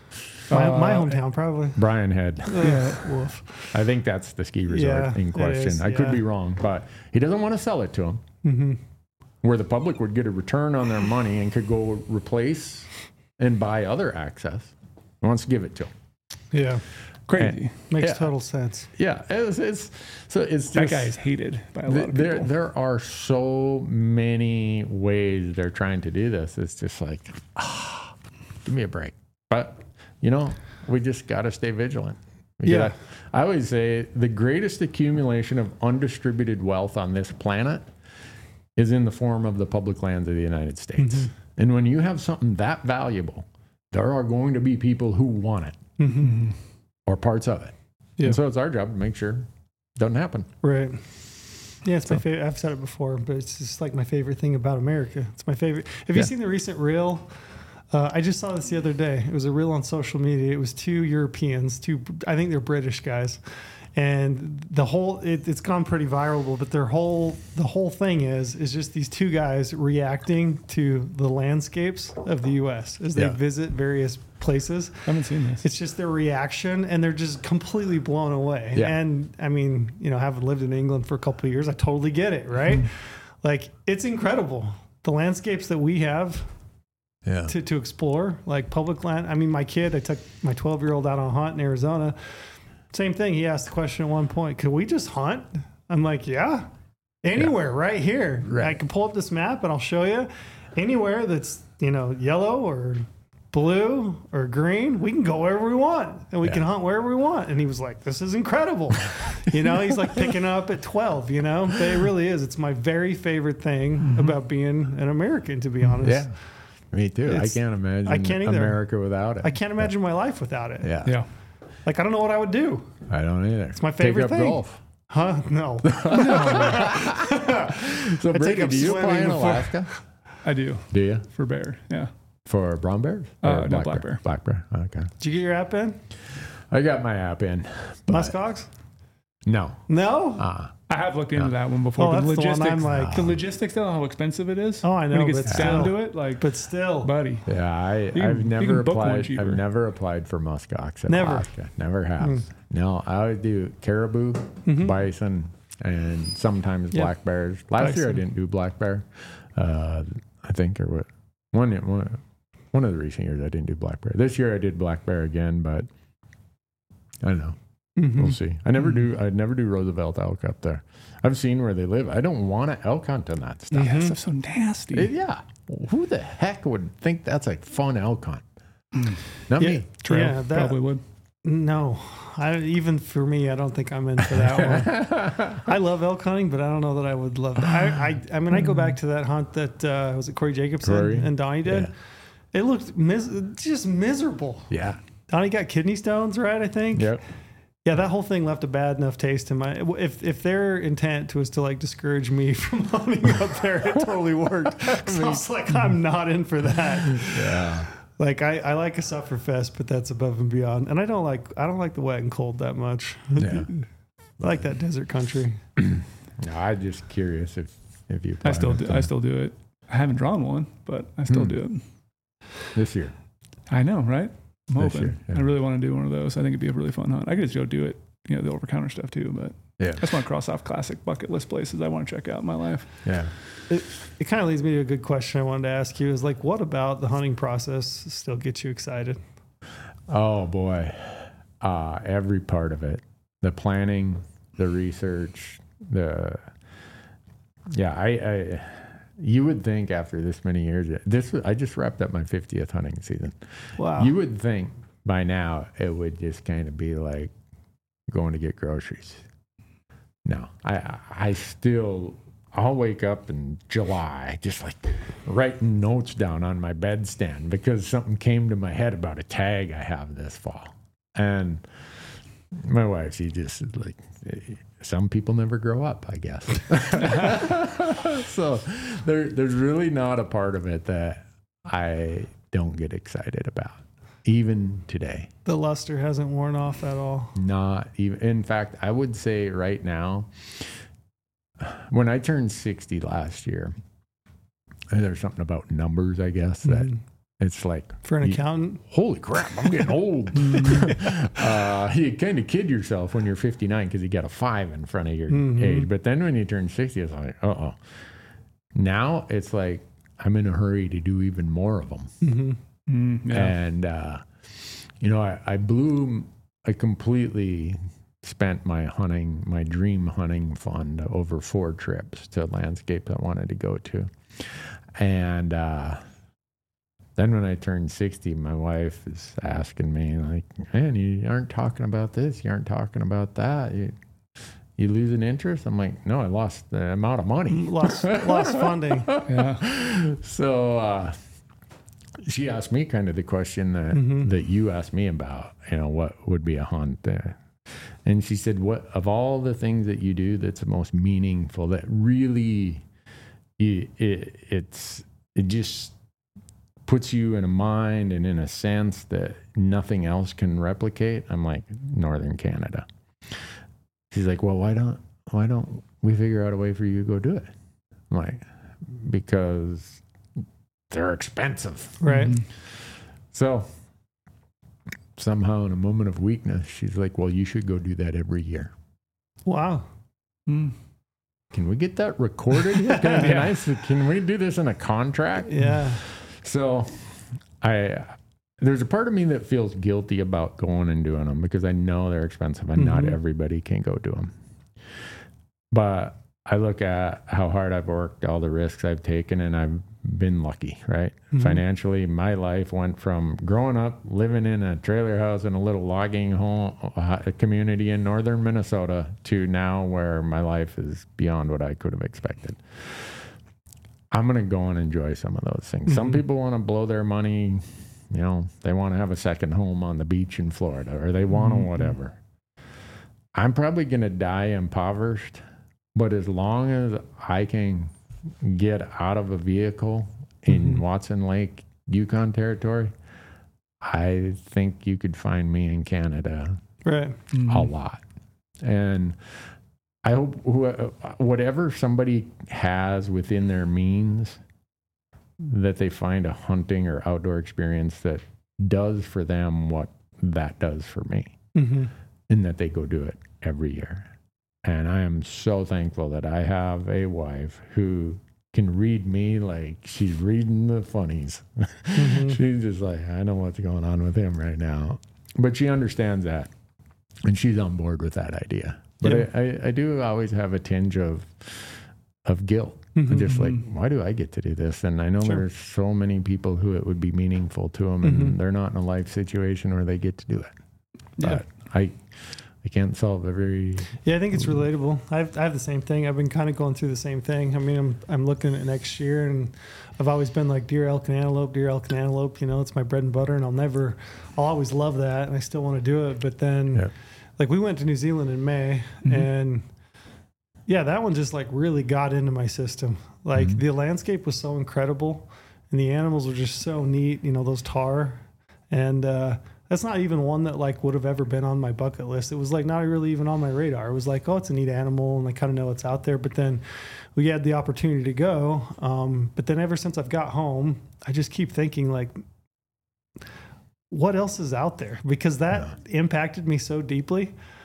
My, Uh, my hometown, probably. Brian had, Yeah. Woof. I think that's the ski resort Yeah, in it question. is, I could yeah. be wrong, but he doesn't want to sell it to them Mm-hmm. where the public would get a return on their money and could go replace and buy other access. He wants to give it to them. Yeah. Crazy. Makes Yeah. total sense. Yeah, it's, it's so it's That just, guy is hated by a th- lot of there people. there are so many ways they're trying to do this. It's just like, ah, give me a break. But you know, we just got to stay vigilant. We Yeah. gotta- I always say the greatest accumulation of undistributed wealth on this planet is in the form of the public lands of the United States. Mhm. And when you have something that valuable, there are going to be people who want it Mm-hmm. or parts of it. Yeah. And so it's our job to make sure it doesn't happen. Right. Yeah, it's my So- favorite. I've said it before, but it's just like my favorite thing about America. It's my favorite. Have Yeah. you seen the recent reel? Uh, I just saw this the other day. It was a reel on social media. It was two Europeans, two, I think they're British guys. And the whole, it, it's gone pretty viral, but their whole, the whole thing is, is just these two guys reacting to the landscapes of the U S as they Yeah. visit various places. I haven't seen this. It's just their reaction, and they're just completely blown away. Yeah. And I mean, you know, having lived in England for a couple of years, I totally get it, right? Like, it's incredible. The landscapes that we have Yeah. to, to explore, like public land. I mean, my kid, I took my twelve year old out on a hunt in Arizona. Same thing. He asked the question at one point, could we just hunt? I'm like, yeah, anywhere right here. Right. I can pull up this map and I'll show you anywhere that's, you know, yellow or blue or green, we can go wherever we want and we Yeah. can hunt wherever we want. And he was like, this is incredible. You know, he's like picking up at twelve, you know, but it really is. It's my very favorite thing Mm-hmm. about being an American, to be honest. Yeah. Me too. I It's- can't imagine I can't either. America without it. I can't imagine my life without it. Yeah. Yeah. Like, I don't know what I would do. I don't either. It's my favorite Take up thing. golf. Huh? No. So, I take Brady, up do you swimming apply in before- Alaska? I do. Do you? For bear. Yeah. For brown bears? Uh, Or no, black bear. Black bear. Okay. Did you get your app in? I got my app in. but Muskox? No. No? Uh, I have looked into that one before. Oh, but that's the one logistics, I'm like- the logistics, though, how expensive it is. Oh, I know, When it gets but down still. to it, like, But still. buddy. yeah, I, can- I've you never can book one applied. cheaper. I've never applied for muskox in Never. Alaska. Never have. Hmm. No, I would do caribou, Mhm. bison, and sometimes Yeah. black bears. Last year I Bison. didn't do black bear. Uh, I think or what one one one of the recent years I didn't do black bear. This year I did black bear again, but I don't know. Mhm. We'll see. I never do. I never do Roosevelt elk up there. I've seen where they live. I don't want to elk hunt on that stuff. Yeah, Mhm. that stuff's so nasty. It- yeah. Who the heck would think that's a fun elk hunt? Mm. Not Yeah. me. Trail, Yeah, that- probably would. No. I, even for me, I don't think I'm in for that one. I love elk hunting, but I don't know that I would love it. I, I, I mean, I go back to that hunt that, uh, was it Corey Jacobson Corey? and Donnie did? Yeah. It looked mis- just miserable. Yeah. Donnie got kidney stones, right? I think. Yep. Yeah, that whole thing left a bad enough taste in my. If if their intent was to like discourage me from hunting up there, it totally worked. 'Cause I was like, I'm not in for that. Yeah. Like I, I like a sufferfest, but that's above and beyond. And I don't like I don't like the wet and cold that much. Yeah. I like that desert country. No, I'm just curious if if you. I still plan do. it, I still do it. I haven't drawn one, but I still Hmm. do it. this year. I know, right? I'm This hoping. year, yeah. I really want to do one of those. I think it'd be a really fun hunt. I could just go do it you know, the over counter stuff too. But Yeah. that's one cross off classic bucket list places I want to check out in my life. Yeah. It, it kind of leads me to a good question I wanted to ask you is like, what about the hunting process still gets you excited? Oh boy. Uh, every part of it, the planning, the research, the, yeah, I, I, you would think after this many years, this, I just wrapped up my fiftieth hunting season. Wow. You would think by now it would just kind of be like going to get groceries. No, I, I still, I'll wake up in July, just like writing notes down on my bedstand because something came to my head about a tag I have this fall. And my wife, she just like, some people never grow up, I guess. So there, there's really not a part of it that I don't get excited about, even today. The luster hasn't worn off at all. Not even. In fact, I would say right now, when I turned sixty last year, there's something about numbers, I guess, that Mhm. it's like, For an you- accountant. holy crap, I'm getting old. uh, you kind of kid yourself when you're fifty-nine because you got a five in front of your Mhm. age. But then when you turn sixty, it's like, uh-oh. Now it's like I'm in a hurry to do even more of them. Mm-hmm. Mm, yeah. And, uh, you know, I, I blew, I completely spent my hunting, my dream hunting fund over four trips to landscapes I wanted to go to. And uh, then when I turned sixty, my wife is asking me, like, man, you aren't talking about this. You aren't talking about that. You, you losing interest? I'm like, no, I lost the amount of money. Lost, lost funding. Yeah. So uh, she asked me kind of the question that, Mhm. that you asked me about, you know, what would be a hunt there? And she said, what of all the things that you do that's the most meaningful, that really it, it, it's it just puts you in a mind and in a sense that nothing else can replicate? I'm like, Northern Canada. She's like, well, why don't why don't we figure out a way for you to go do it? I'm like, because they're expensive. Right. Mhm. So somehow in a moment of weakness, she's like, well, you should go do that every year. Wow. Mm. Can we get that recorded? It's gonna be Yeah. nice. Can we do this in a contract? Yeah. So I there's a part of me that feels guilty about going and doing them because I know they're expensive and not Mhm. everybody can go do them. But I look at how hard I've worked, all the risks I've taken, and I've been lucky, right? Mhm. Financially, my life went from growing up, living in a trailer house in a little logging home uh, community in northern Minnesota to now where my life is beyond what I could have expected. I'm going to go and enjoy some of those things. Some Mhm. people want to blow their money, you know, they want to have a second home on the beach in Florida or they want to Mhm. whatever. I'm probably going to die impoverished, but as long as I can get out of a vehicle in Mhm. Watson Lake, Yukon territory, I think you could find me in Canada Right. Mhm. a lot. And I hope wh- whatever somebody has within their means, that they find a hunting or outdoor experience that does for them what that does for me, Mm-hmm. and that they go do it every year. And I am so thankful that I have a wife who can read me like she's reading the funnies. Mhm. She's just like, I know what's going on with him right now. But she understands that. And she's on board with that idea. But Yeah. I, I, I do always have a tinge of of guilt. Mhm. Just like, why do I get to do this? And I know Sure. there's so many people who it would be meaningful to them, and Mhm. they're not in a life situation where they get to do it. Yeah. But I, I can't solve every. Yeah, I think it's relatable. I've I have the same thing. I've been kind of going through the same thing. I mean, I'm I'm looking at next year, and I've always been like deer, elk, and antelope, deer, elk, and antelope. You know, it's my bread and butter, and I'll never, I'll always love that, and I still want to do it. But then, Yeah. like, we went to New Zealand in May, Mhm. and yeah, that one just like really got into my system. Like Mhm. the landscape was so incredible, and the animals were just so neat. You know, those tar, and uh, that's not even one that like would have ever been on my bucket list. It was like not really even on my radar. It was like, oh, it's a neat animal, and I kind of know it's out there. But then we had the opportunity to go. Um, but then ever since I've got home, I just keep thinking like, what else is out there? Because that impacted me so deeply.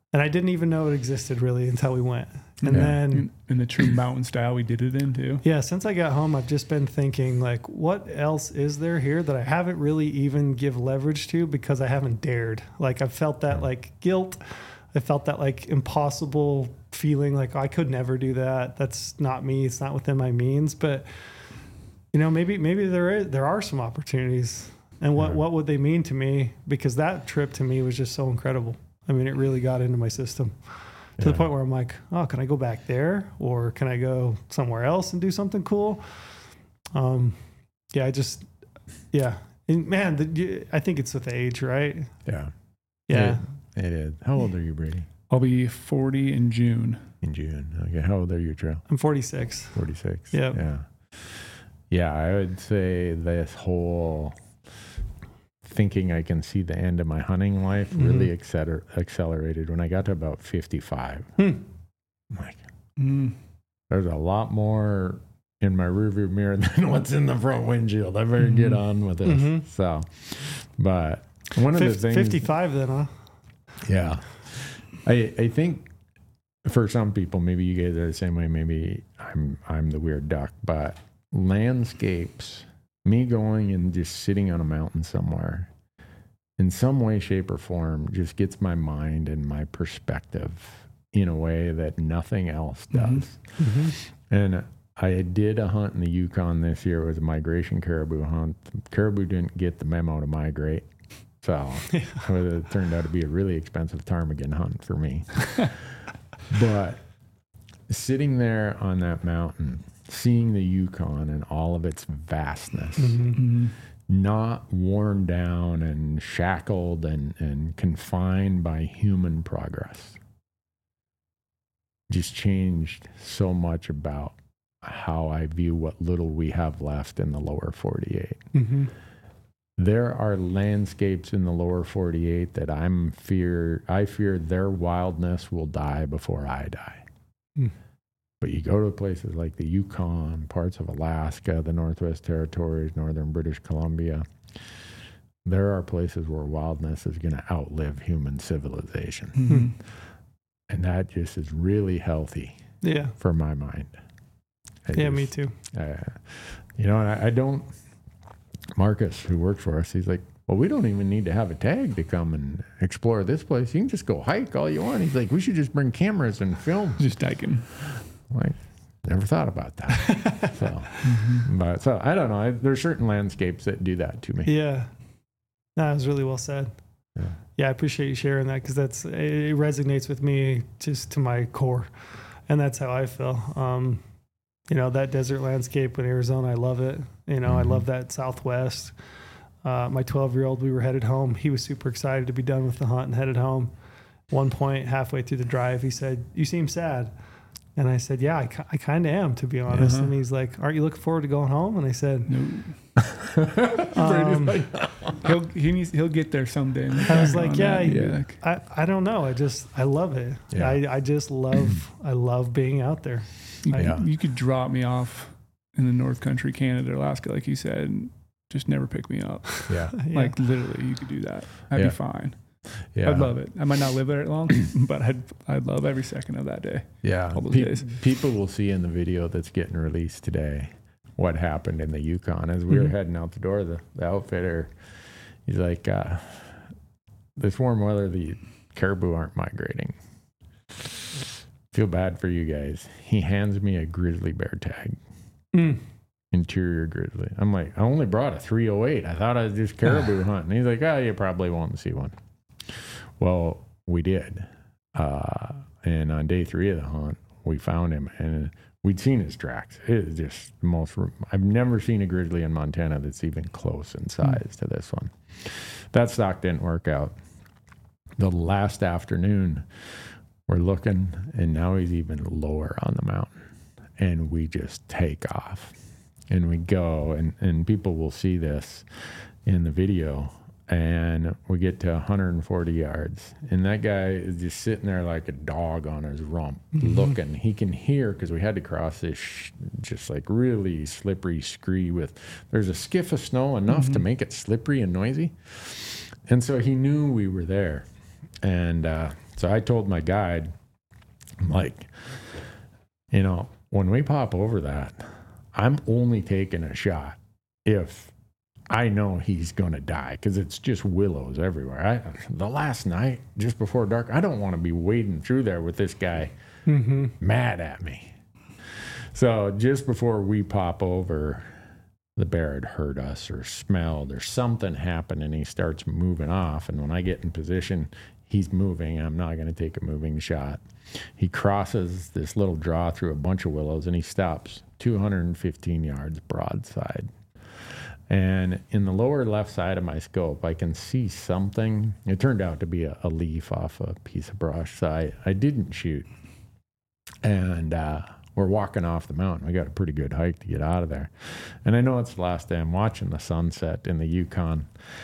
And I didn't even know it existed really until we went. And Yeah. then, in, in the true mountain style we did it into. yeah, since I got home, I've just been thinking, like, what else is there here that I haven't really even give leverage to because I haven't dared? Like, I've felt that, like, guilt. I felt that, like, impossible feeling like I could never do that. That's not me. It's not within my means. But, you know, maybe maybe there is, there are some opportunities. And what, Yeah. what would they mean to me? Because that trip to me was just so incredible. I mean, it really got into my system to Yeah. the point where I'm like, oh, can I go back there? Or can I go somewhere else and do something cool? Um, yeah, I just, yeah. And man, the, I think it's with age, right? Yeah. Yeah. It, it is. How old are you, Brady? I'll be forty in June. In June. Okay. How old are you, Trail? I'm forty-six. forty-six. Yep. Yeah. Yeah. I would say this whole thinking I can see the end of my hunting life Mhm. really acceler- accelerated when I got to about fifty-five. Hmm. I'm like, Mm. there's a lot more in my rearview mirror than what's in the front windshield. I better get Mhm. on with this. Mhm. So, but one of the Fif- things, fifty-five then, huh? yeah, I I think for some people, maybe you guys are the same way. Maybe I'm I'm the weird duck, but landscapes, me going and just sitting on a mountain somewhere, in some way, shape, or form, just gets my mind and my perspective in a way that nothing else does. Mm-hmm. And I did a hunt in the Yukon this year. It was a migration caribou hunt. Caribou didn't get the memo to migrate. So it turned out to be a really expensive ptarmigan hunt for me. But sitting there on that mountain, seeing the Yukon and all of its vastness, Mm-hmm. Mm. not worn down and shackled and, and confined by human progress, just changed so much about how I view what little we have left in the lower forty-eight. Mm-hmm. There are landscapes in the lower forty-eight that I'm fear I fear their wildness will die before I die. Mm. But you go to places like the Yukon, parts of Alaska, the Northwest Territories, northern British Columbia, there are places where wildness is going to outlive human civilization. Mm-hmm. And that just is really healthy Yeah. for my mind. I Yeah, just- me too. uh, you know, I, I don't. Marcus, who works for us, he's like, well, we don't even need to have a tag to come and explore this place. You can just go hike all you want. He's like, we should just bring cameras and film. Just hiking. Like, never thought about that. so, Mm-hmm. but so I don't know. I, there's certain landscapes that do that to me. Yeah. That was really well said. Yeah. Yeah, I appreciate you sharing that because that's it resonates with me just to my core, and that's how I feel. Um, you know, that desert landscape in Arizona, I love it. You know, Mhm. I love that Southwest. Uh, my twelve-year-old, we were headed home. He was super excited to be done with the hunt and headed home. One point, halfway through the drive, he said, "You seem sad." And I said, "Yeah, I, ki- I kind of am, to be honest." Uh-huh. And he's like, "Aren't you looking forward to going home?" And I said, No. um, He'll he needs he'll get there someday. I was like, On yeah, that, you- yeah. I, I don't know. I just, I love it. Yeah. I, I just love, I love being out there. You, Yeah. you could drop me off in the North Country, Canada, Alaska, like you said, and just never pick me up. Yeah. Yeah. Like literally, you could do that. I'd Yeah. be fine. Yeah. I'd love it. I might not live there long, but I'd I'd love every second of that day. Yeah. all those Pe- days. People will see in the video that's getting released today what happened in the Yukon. As we were Mhm. heading out the door, the, the outfitter, he's like, uh, this warm weather, the caribou aren't migrating. Feel bad for you guys. He hands me a grizzly bear tag, Mm. interior grizzly. I'm like, I only brought a three oh eight. I thought I was just caribou hunting. He's like, oh, you probably won't see one. Well, we did. Uh, and on day three of the hunt, we found him and we'd seen his tracks. It is just the most, I've never seen a grizzly in Montana that's even close in size to this one. That stock didn't work out. The last afternoon, we're looking, and now he's even lower on the mountain. And we just take off. And we go, and, and people will see this in the video. And we get to one hundred forty yards. And that guy is just sitting there like a dog on his rump, Mhm. looking. He can hear, because we had to cross this sh- just like really slippery scree with, there's a skiff of snow enough to Mhm. make it slippery and noisy. And so he knew we were there. And uh, So I told my guide, I'm like, you know, when we pop over that, I'm only taking a shot if I know he's going to die, because it's just willows everywhere. I, the last night, just before dark, I don't want to be wading through there with this guy Mm-hmm. mad at me. So just before we pop over, the bear had heard us or smelled or something happened, and he starts moving off. And when I get in position, he's moving. I'm not going to take a moving shot. He crosses this little draw through a bunch of willows, and he stops two hundred fifteen yards broadside. And in the lower left side of my scope, I can see something. It turned out to be a, a leaf off a piece of brush. So I, I didn't shoot. And uh, we're walking off the mountain. We got a pretty good hike to get out of there. And I know it's the last day. I'm watching the sunset in the Yukon.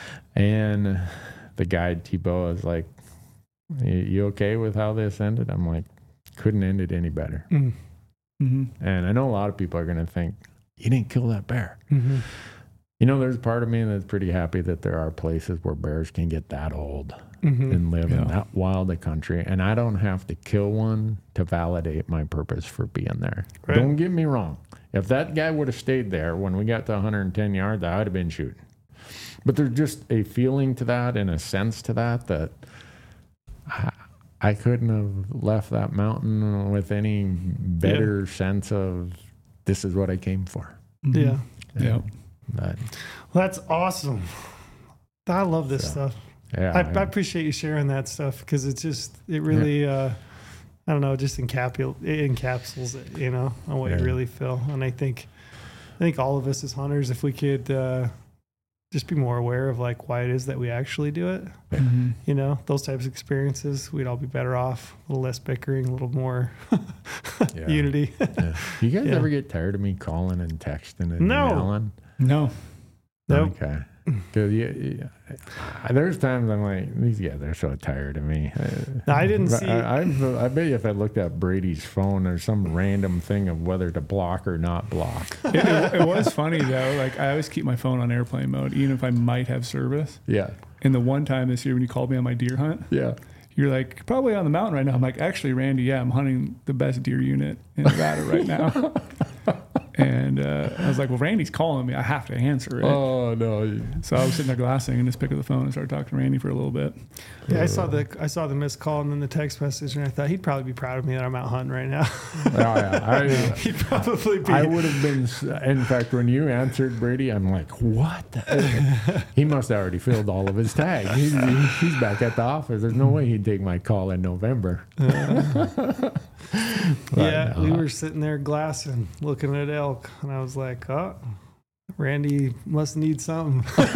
And the guide, Thibault, is like, you, you okay with how this ended? I'm like, couldn't end it any better. Mm-hmm. And I know a lot of people are going to think, you didn't kill that bear. Mm-hmm. You know, there's part of me that's pretty happy that there are places where bears can get that old Mm-hmm. and live Yeah. in that wild a country. And I don't have to kill one to validate my purpose for being there. Right. Don't get me wrong. If that guy would have stayed there when we got to one hundred ten yards, I would have been shooting. But there's just a feeling to that and a sense to that that I, I couldn't have left that mountain with any better yeah. sense of this is what I came for. Mm-hmm. Yeah. Yeah. But, well, that's awesome. I love this so, stuff. Yeah, I, I appreciate you sharing that stuff, because it's just, it really, yeah. uh, I don't know, just encapsul- it encapsulates it, you know, on what yeah. you really feel. And I think, I think all of us as hunters, if we could uh, just be more aware of like why it is that we actually do it, Mm-hmm. you know, those types of experiences, we'd all be better off, a little less bickering, a little more yeah. unity. yeah. You guys Yeah. ever get tired of me calling and texting and No. emailing? No. Nope. Okay. Because you, you, there's times I'm like, these guys are so tired of me. I didn't But see. I, I, I bet you if I looked at Brady's phone, there's some random thing of whether to block or not block. it, it, it was funny though. Like I always keep my phone on airplane mode, even if I might have service. Yeah. And the one time this year when you called me on my deer hunt, Yeah. you're like, probably on the mountain right now. I'm like, actually, Randy, yeah, I'm hunting the best deer unit in Nevada right now. And uh, I was like, well, Randy's calling me. I have to answer it. Oh, no. So I was sitting there glassing and just picked up the phone and started talking to Randy for a little bit. Yeah, I saw the I saw the missed call and then the text message, and I thought he'd probably be proud of me that I'm out hunting right now. Oh, yeah. I, He'd probably be. I would have been, in fact, when you answered Brady, I'm like, what? The? He must have already filled all of his tags. He's, he's back at the office. There's no way he'd take my call in November. Uh, yeah, no. we were sitting there glassing, looking at elk, and I was like, oh, Randy must need something. Uh,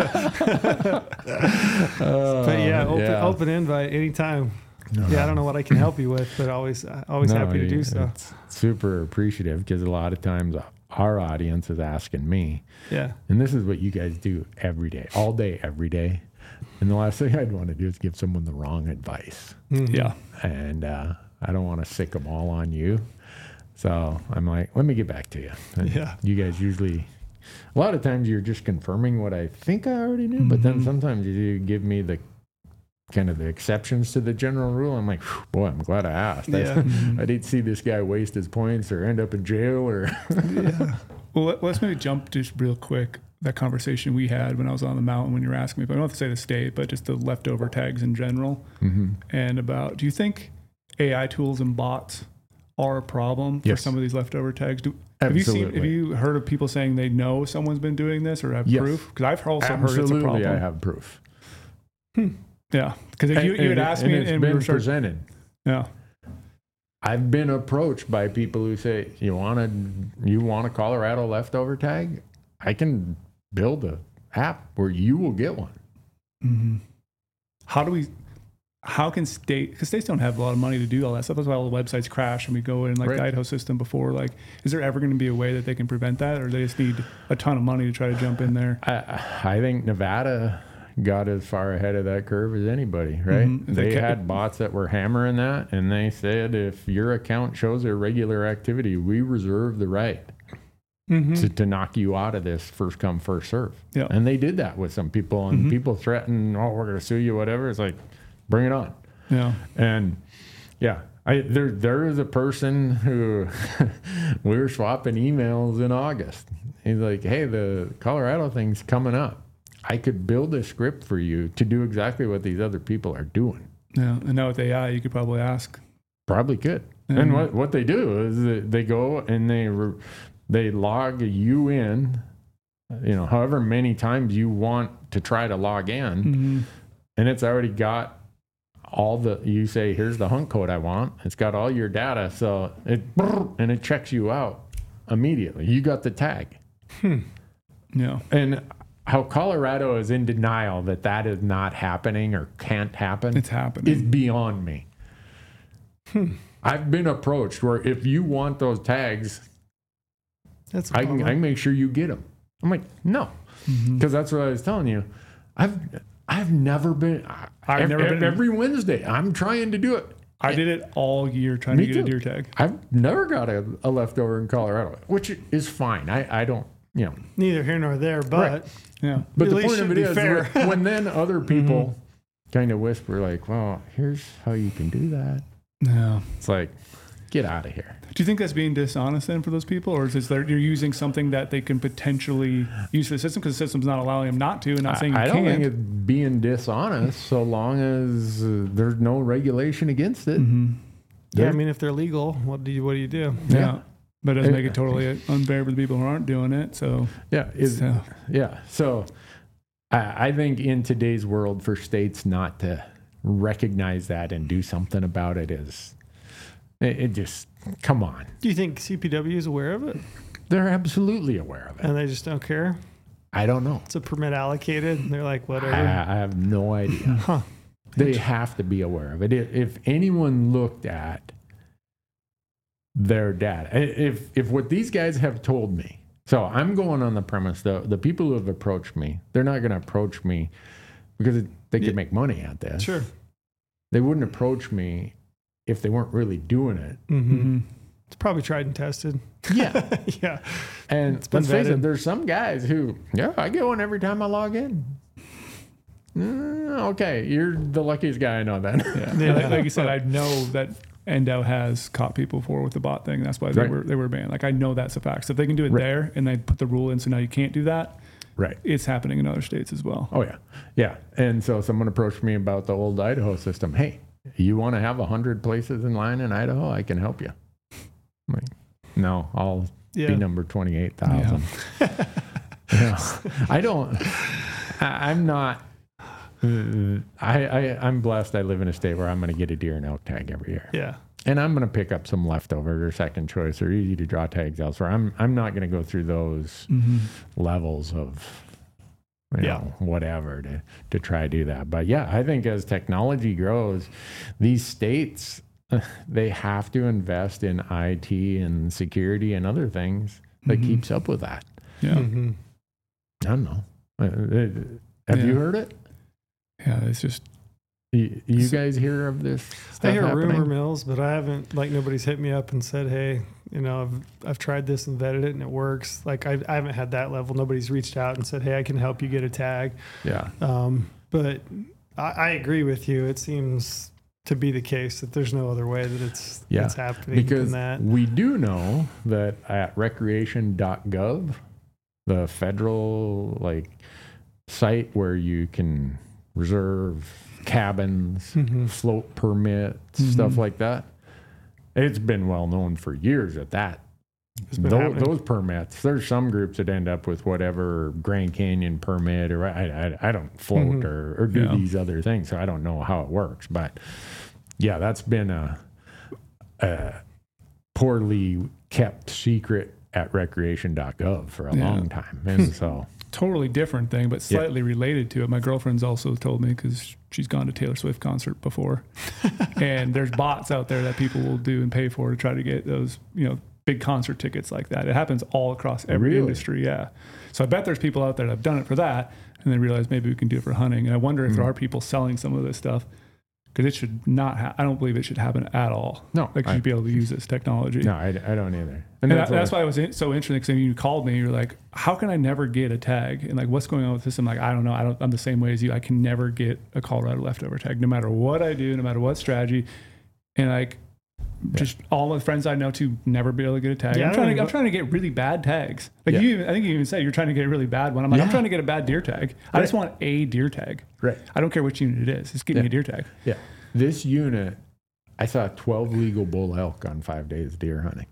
But yeah, open, yeah. open invite anytime. No, Yeah, I don't know what I can help you with, but always always no, happy to do so. It's super appreciative because a lot of times our audience is asking me, Yeah. and this is what you guys do every day, all day, every day. And the last thing I'd want to do is give someone the wrong advice. Mhm. Yeah. And uh, I don't want to sick them all on you. So I'm like, let me get back to you. And Yeah. you guys usually, a lot of times you're just confirming what I think I already knew, but then Mhm. sometimes you give me the kind of the exceptions to the general rule. I'm like, boy, I'm glad I asked. Yeah. I didn't see this guy waste his points or end up in jail or. Yeah. Well, let- let's maybe jump just real quick. That conversation we had when I was on the mountain when you were asking me, but I don't have to say the state, but just the leftover tags in general. Mhm. And about, do you think A I tools and bots are a problem for Yes. some of these leftover tags? Do, have you seen, have Absolutely. you heard of people saying they know someone's been doing this or have Yes. proof? Because I've also heard it's a Absolutely, problem. I have proof. Yeah. Because you, And- you had and- asked and me it's and we been were sort of, presented. yeah. I've been approached by people who say, "You want to, you want a Colorado leftover tag? I can build a app where you will get one." Mm-hmm. How do we, how can state, because states don't have a lot of money to do all that stuff. That's why all the websites crash and we go in like Right. the Idaho system before. Like, is there ever going to be a way that they can prevent that, or they just need a ton of money to try to jump in there? I, I think Nevada got as far ahead of that curve as anybody, right? Mhm. They They kept- had bots that were hammering that, and they said, if your account shows irregular activity, we reserve the right Mm-hmm. to, to knock you out of this first come, first serve. Yeah. And they did that with some people, and Mhm. people threatened, oh, we're going to sue you, whatever. It's like, bring it on. Yeah. And yeah, I there there is a person who we were swapping emails in August. He's like, hey, the Colorado thing's coming up. I could build a script for you to do exactly what these other people are doing. Yeah. And now with A I, you could probably ask. Probably could. Mm-hmm. And what, what they do is they go and they re, they log you in, you know, however many times you want to try to log in, Mm-hmm. and it's already got all the, you say, here's the hunt code I want. It's got all your data. So it, and it checks you out immediately. You got the tag. Hmm. Yeah. And how Colorado is in denial that that is not happening or can't happen. It's happening. Is beyond me. Hmm. I've been approached where if you want those tags, That's a I can, bummer. I can make sure you get them. I'm like, no, because Mm-hmm. that's what I was telling you. I've I've never been. I've ev- never been- every Wednesday. I'm trying to do it. I did it all year trying Me to get too. a deer tag. I've never got a, a leftover in Colorado, which is fine. I, I don't, you know. Neither here nor there, but Right. Yeah. But At the least point of should it be is, fair. when, when then other people kind of whisper like, "Well, here's how you can do that." Yeah. It's like, get out of here. Do you think that's being dishonest then for those people, or is it that you're using something that they can potentially use for the system because the system's not allowing them not to, and not saying you I don't can't? think it's being dishonest so long as uh, there's no regulation against it. Mhm. yeah, I There- mean, if they're legal, what do you what do you do? Yeah. Yeah. But it doesn't Uh, make it totally unfair for the people who aren't doing it. So, Yeah, is so yeah. So I, I think in today's world, for states not to recognize that and do something about it is it, it just come on. Do you think C P W is aware of it They're absolutely aware of it. and they just don't care? I don't know. It's a permit allocated, and they're like, I, whatever. I have no idea. Huh. They have to be aware of it. If, if anyone looked at their data, if if what these guys have told me, so I'm going on the premise the the people who have approached me, they're not going to approach me because it, they could Yeah. make money at this. Sure. They wouldn't approach me if they weren't really doing it. Mm-hmm. mhm. It's probably tried and tested. Yeah. yeah. And It's been let's face vetted. it, there's some guys who, yeah, I get one every time I log in. Mm, okay, you're the luckiest guy I know then. yeah. Yeah. Like, like you said, I know that Endo has caught people before with the bot thing. That's why they Right. were they were banned. Like I know that's a fact. So if they can do it Right. there and they put the rule in, so now you can't do that. Right. It's happening in other states as well. Oh yeah, yeah. And so someone approached me about the old Idaho system. Hey, you want to have a hundred places in line in Idaho? I can help you. I'm like, no, I'll Yeah. be number twenty-eight thousand. Yeah. I don't. I, I'm not. uh, I, I I'm blessed. I live in a state where I'm going to get a deer and elk tag every year, Yeah. and I'm going to pick up some leftovers or second choice or easy to draw tags elsewhere. I'm I'm not going to go through those Mm-hmm. levels of, you Yeah. know, whatever to, to try to do that. But yeah, I think as technology grows, these states, uh, they have to invest in I T and security and other things that Mhm. keeps up with that. Yeah. Mm-hmm. I don't know. Uh, uh, Have you Yeah. heard it? Yeah. It's just You, you So- guys hear of this stuff I hear happening? rumor mills, but I haven't, like, nobody's hit me up and said, hey, you know, I've, I've tried this and vetted it and it works. Like, I, I haven't had that level. Nobody's reached out and said, hey, I can help you get a tag. Yeah. Um, but I, I agree with you. It seems to be the case that there's no other way that it's, Yeah, it's happening Because than that. we do know that at recreation dot gov, the federal like site where you can reserve cabins, Mhm. float permits, Mhm. stuff like that. It's been well known for years that that It's been tho- happening. those permits. There's some groups that end up with whatever Grand Canyon permit, or I I, I don't float Mhm. or, or do Yeah. these other things, so I don't know how it works. But yeah, that's been a, a poorly kept secret at recreation dot gov for a Yeah. long time, and so totally different thing, but Yeah. slightly related to it. My girlfriend's also told me because she's gone to Taylor Swift concert before, and there's bots out there that people will do and pay for to try to get those, you know, big concert tickets like that. It happens all across every Really? industry. Yeah. So I bet there's people out there that have done it for that, and they realize maybe we can do it for hunting. And I wonder if there Mm. are people selling some of this stuff because it should not. Ha- I don't believe it should happen at all. No, like you I- should be able to use this technology. No, I, I don't either. And, that's that, that's what- why it was in- so interesting. Because you called me, you're like, "How can I never get a tag?" And like, "What's going on with this?" I'm like, "I don't know. I don't. I'm the same way as you. I can never get a Colorado leftover tag, no matter what I do, no matter what strategy." And like, just all my friends I know to never be able to get a tag. Yeah, I I'm don't trying to. even- I'm trying to get really bad tags. Like Yeah. you, even, I think you even said you're trying to get a really bad one. I'm like, I'm Yeah. trying to get a bad deer tag. I Right. just want a deer tag. Right. I don't care which unit it is. Just give me Yeah. a deer tag. Yeah. This unit, I saw twelve legal bull elk on five days deer hunting.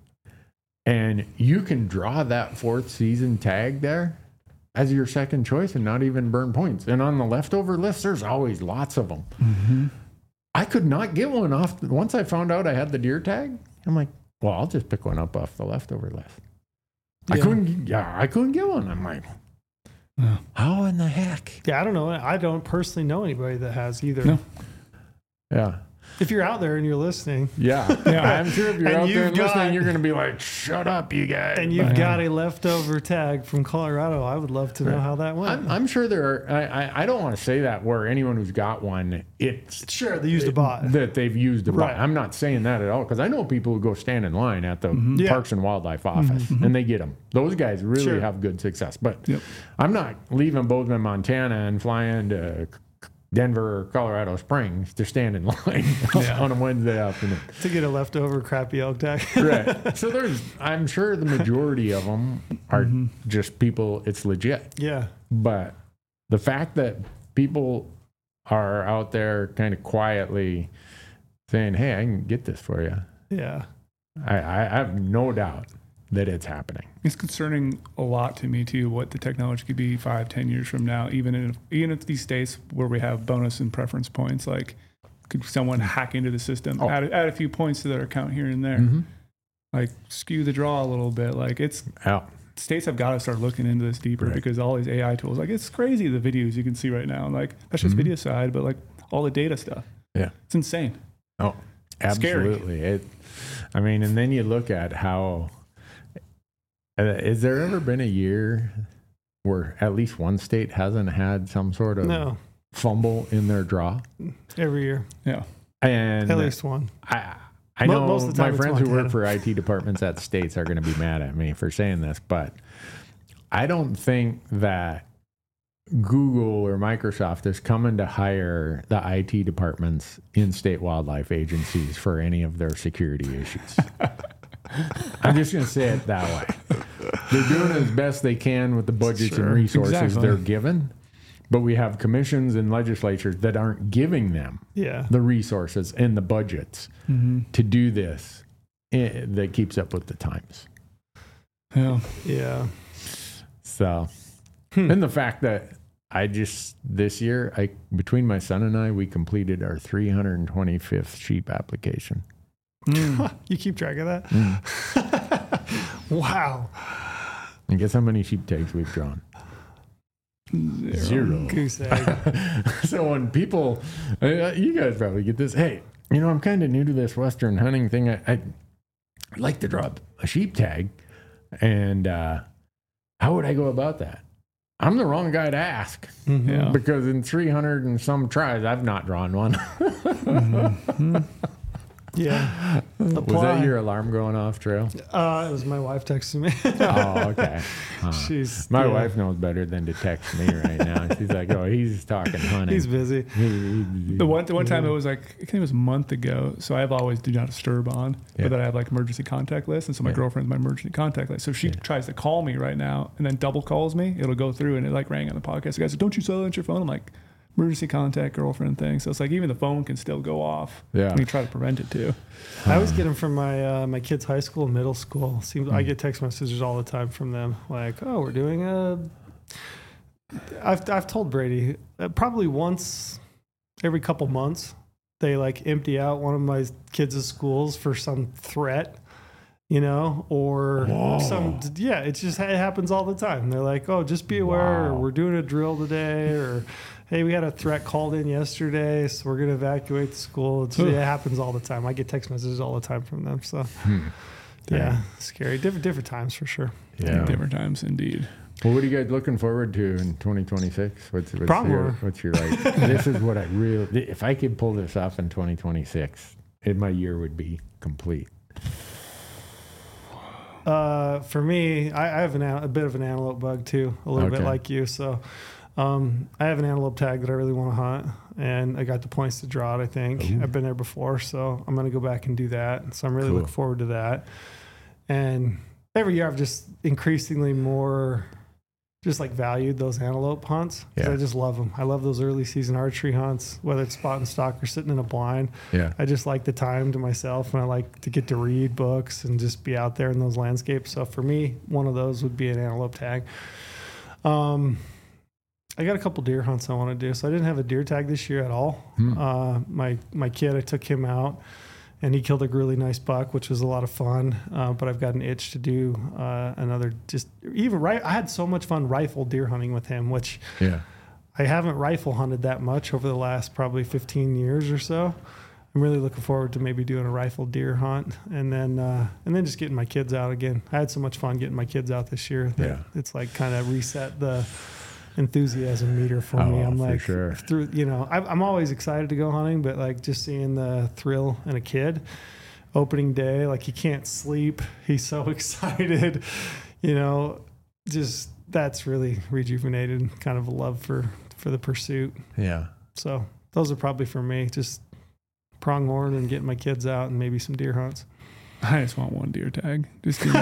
And you can draw that fourth season tag there as your second choice and not even burn points. And on the leftover list, there's always lots of them. Mm-hmm. I could not get one off. Once I found out I had the deer tag, I'm like, well, I'll just pick one up off the leftover list. I Yeah. couldn't, yeah, I couldn't get one. I'm like, Yeah. how in the heck? Yeah, I don't know. I don't personally know anybody that has either. No. Yeah. If you're out there and you're listening, Yeah. Yeah. I'm sure if you're And out there you've and listening, got- you're going to be like, shut up, you guys. and you've Yeah. got a leftover tag from Colorado, I would love to know Right. how that went. I'm, I'm sure there are, I, I, I don't want to say that where anyone who's got one, it's sure, they used a bot. that they've used a bot. Right. I'm not saying that at all because I know people who go stand in line at the Yeah. Parks and Wildlife office and they get them. Those guys really Sure. have good success. But Yep. I'm not leaving Bozeman, Montana and flying to Denver or Colorado Springs to stand in line on a Wednesday afternoon. To get a leftover crappy elk tag. Right. So there's, I'm sure the majority of them are just people, it's legit. Yeah. But the fact that people are out there kind of quietly saying, hey, I can get this for you, Yeah. I, I have no doubt that it's happening. It's concerning a lot to me too what the technology could be five, ten years from now. Even in even if these states where we have bonus and preference points, like could someone hack into the system, Oh. add add a few points to their account here and there, Mm-hmm. like skew the draw a little bit. Like it's Yeah. states have got to start looking into this deeper Right. because all these A I tools, like it's crazy the videos you can see right now. Like that's just Mhm. video side, but like all the data stuff, Yeah. it's insane. Oh, Scary. absolutely. It, I mean, and then you look at how, uh, has there ever been a year where at least one state hasn't had some sort of No. fumble in their draw? Every year. Yeah, And At least one. I, I Mo- know most of the time my it's friends who Montana. work for I T departments at states are going to be mad at me for saying this, but I don't think that Google or Microsoft is coming to hire the I T departments in state wildlife agencies for any of their security issues. I'm just going to say it that way. They're doing as best they can with the budgets Sure. and resources Exactly. they're given, but we have commissions and legislatures that aren't giving them Yeah. the resources and the budgets to do this eh, that keeps up with the times. yeah. Yeah. So, Hmm. and the fact that I just this year, I between my son and I, we completed our three hundred twenty-fifth sheep application. You keep track of that? Mm. Wow. And guess how many sheep tags we've drawn? Zero. Goose egg. So when people, uh, you guys probably get this. Hey, you know, I'm kind of new to this Western hunting thing. I, I'd like to draw a sheep tag, and uh, how would I go about that? I'm the wrong guy to ask Mhm. Yeah. because in three hundred and some tries, I've not drawn one. Yeah. Was Apply. that your alarm going off, Trail? Uh, it was my wife texting me. Oh, okay. Uh, She's my yeah. wife knows better than to text me right now. She's like, "Oh, he's talking hunting." He's busy. The one, the one time it was like, I think it was a month ago. So I have always do not disturb on, Yeah. but then I have like emergency contact list. And so my Yeah. girlfriend's my emergency contact list. So if she Yeah. tries to call me right now and then double calls me, it'll go through and it like rang on the podcast. The guy said, don't you silence your phone? I'm like, emergency contact girlfriend thing. So it's like even the phone can still go off. Yeah. And you try to prevent it too. I always get them from my uh, my kids' high school and middle school. Seems Hmm. I get text messages all the time from them, like, "Oh, we're doing a." I've I've told Brady uh, probably once every couple months they like empty out one of my kids' schools for some threat, you know, or Whoa. some yeah. It's just it happens all the time. They're like, "Oh, just be aware. Or, Wow. we're doing a drill today," or hey, we had a threat called in yesterday, so we're going to evacuate the school. It's, it happens all the time. I get text messages all the time from them. So, Hmm. yeah, scary. Different different times for sure. Yeah. Different times indeed. Well, what are you guys looking forward to in twenty twenty-six? What's, what's Pronghorn. your, what's your like? This is what I really. If I could pull this off in twenty twenty-six, it, my year would be complete. Uh, for me, I, I have an, a bit of an antelope bug too, a little Okay. bit like you. So, um, I have an antelope tag that I really want to hunt, and I got the points to draw it. I think Ooh. I've been there before, so I'm going to go back and do that. So I'm really Cool. looking forward to that. And every year, I've just increasingly more, just like valued those antelope hunts. 'Cause Yeah. I just love them. I love those early season archery hunts, whether it's spot and stock or sitting in a blind. Yeah. I just like the time to myself, and I like to get to read books and just be out there in those landscapes. So for me, one of those would be an antelope tag. Um, I got a couple deer hunts I want to do. So I didn't have a deer tag this year at all. Hmm. Uh, my my kid, I took him out, and he killed a really nice buck, which was a lot of fun. Uh, but I've got an itch to do uh, another. Just even right, I had so much fun rifle deer hunting with him, which Yeah. I haven't rifle hunted that much over the last probably fifteen years or so. I'm really looking forward to maybe doing a rifle deer hunt, and then uh, and then just getting my kids out again. I had so much fun getting my kids out this year that Yeah. it's like kind of reset the enthusiasm meter for me. Oh, I'm for like sure. through, you know, I, I'm always excited to go hunting, but like just seeing the thrill in a kid opening day, like he can't sleep. He's so excited, you know, just that's really rejuvenated kind of a love for, for the pursuit. Yeah. So those are probably for me, just pronghorn and getting my kids out and maybe some deer hunts. I just want one deer tag. Just give me,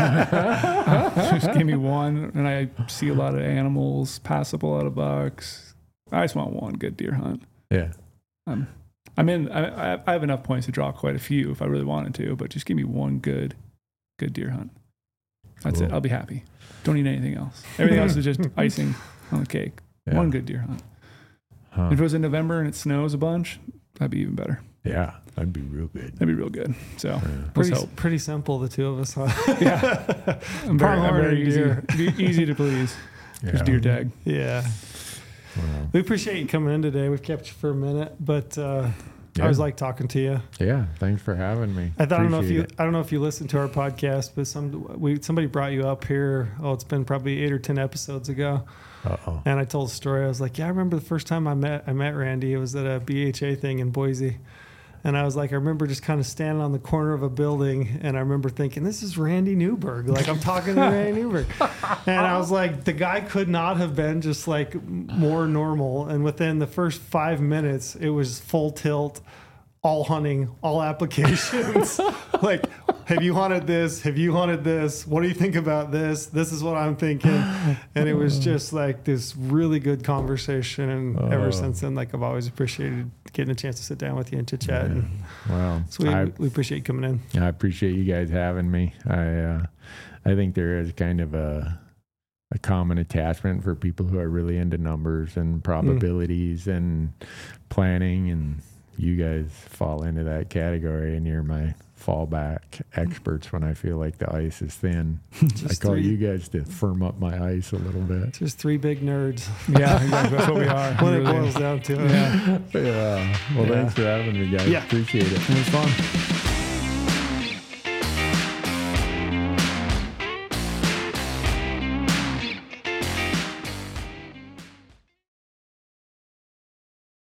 just give me one. And I see a lot of animals, pass up a lot of bucks. I just want one good deer hunt. Yeah. Um, I'm in. I, I have enough points to draw quite a few if I really wanted to, but just give me one good, good deer hunt. That's Cool. it. I'll be happy. Don't need anything else. Everything else is just icing on the cake. Yeah. One good deer hunt. Huh. If it was in November and it snows a bunch, that'd be even better. Yeah. That'd be real good. That'd be real good. So Yeah. let's Pretty, hope. pretty simple, the two of us, huh? Yeah. I'm very, I'm Pronghorn very and easy, deer. be easy to please. Yeah. Just deer tag. Yeah. Well, We appreciate you coming in today. We've kept you for a minute, but uh, Yeah. I always like talking to you. yeah. Thanks for having me. I, thought, I don't know if Appreciate you it. I don't know if you listened to our podcast, but some we somebody brought you up here. Oh, it's been probably eight or ten episodes ago, Uh-oh. and I told a story. I was like, yeah, I remember the first time I met I met Randy. It was at a B H A thing in Boise. And I was like, I remember just kind of standing on the corner of a building, and I remember thinking, this is Randy Newberg. Like, I'm talking to Randy Newberg. And I was like, the guy could not have been just like more normal. And within the first five minutes, it was full tilt, all hunting, all applications. Like, have you hunted this? Have you hunted this? What do you think about this? This is what I'm thinking. And it was just like this really good conversation. And Oh. ever since then, like, I've always appreciated getting a chance to sit down with you and chit chat. And Well, so we, I, we appreciate you coming in. I appreciate you guys having me. I uh, I think there is kind of a a common attachment for people who are really into numbers and probabilities Mm. and planning, and you guys fall into that category, and you're my fallback experts when I feel like the ice is thin. I Just call three- you guys to firm up my ice a little bit. Just three big nerds Yeah, exactly. That's what we are. when it Really. boils down to it. Yeah. Yeah. Well, Yeah. thanks for having me, guys. Yeah. Appreciate it. It was fun.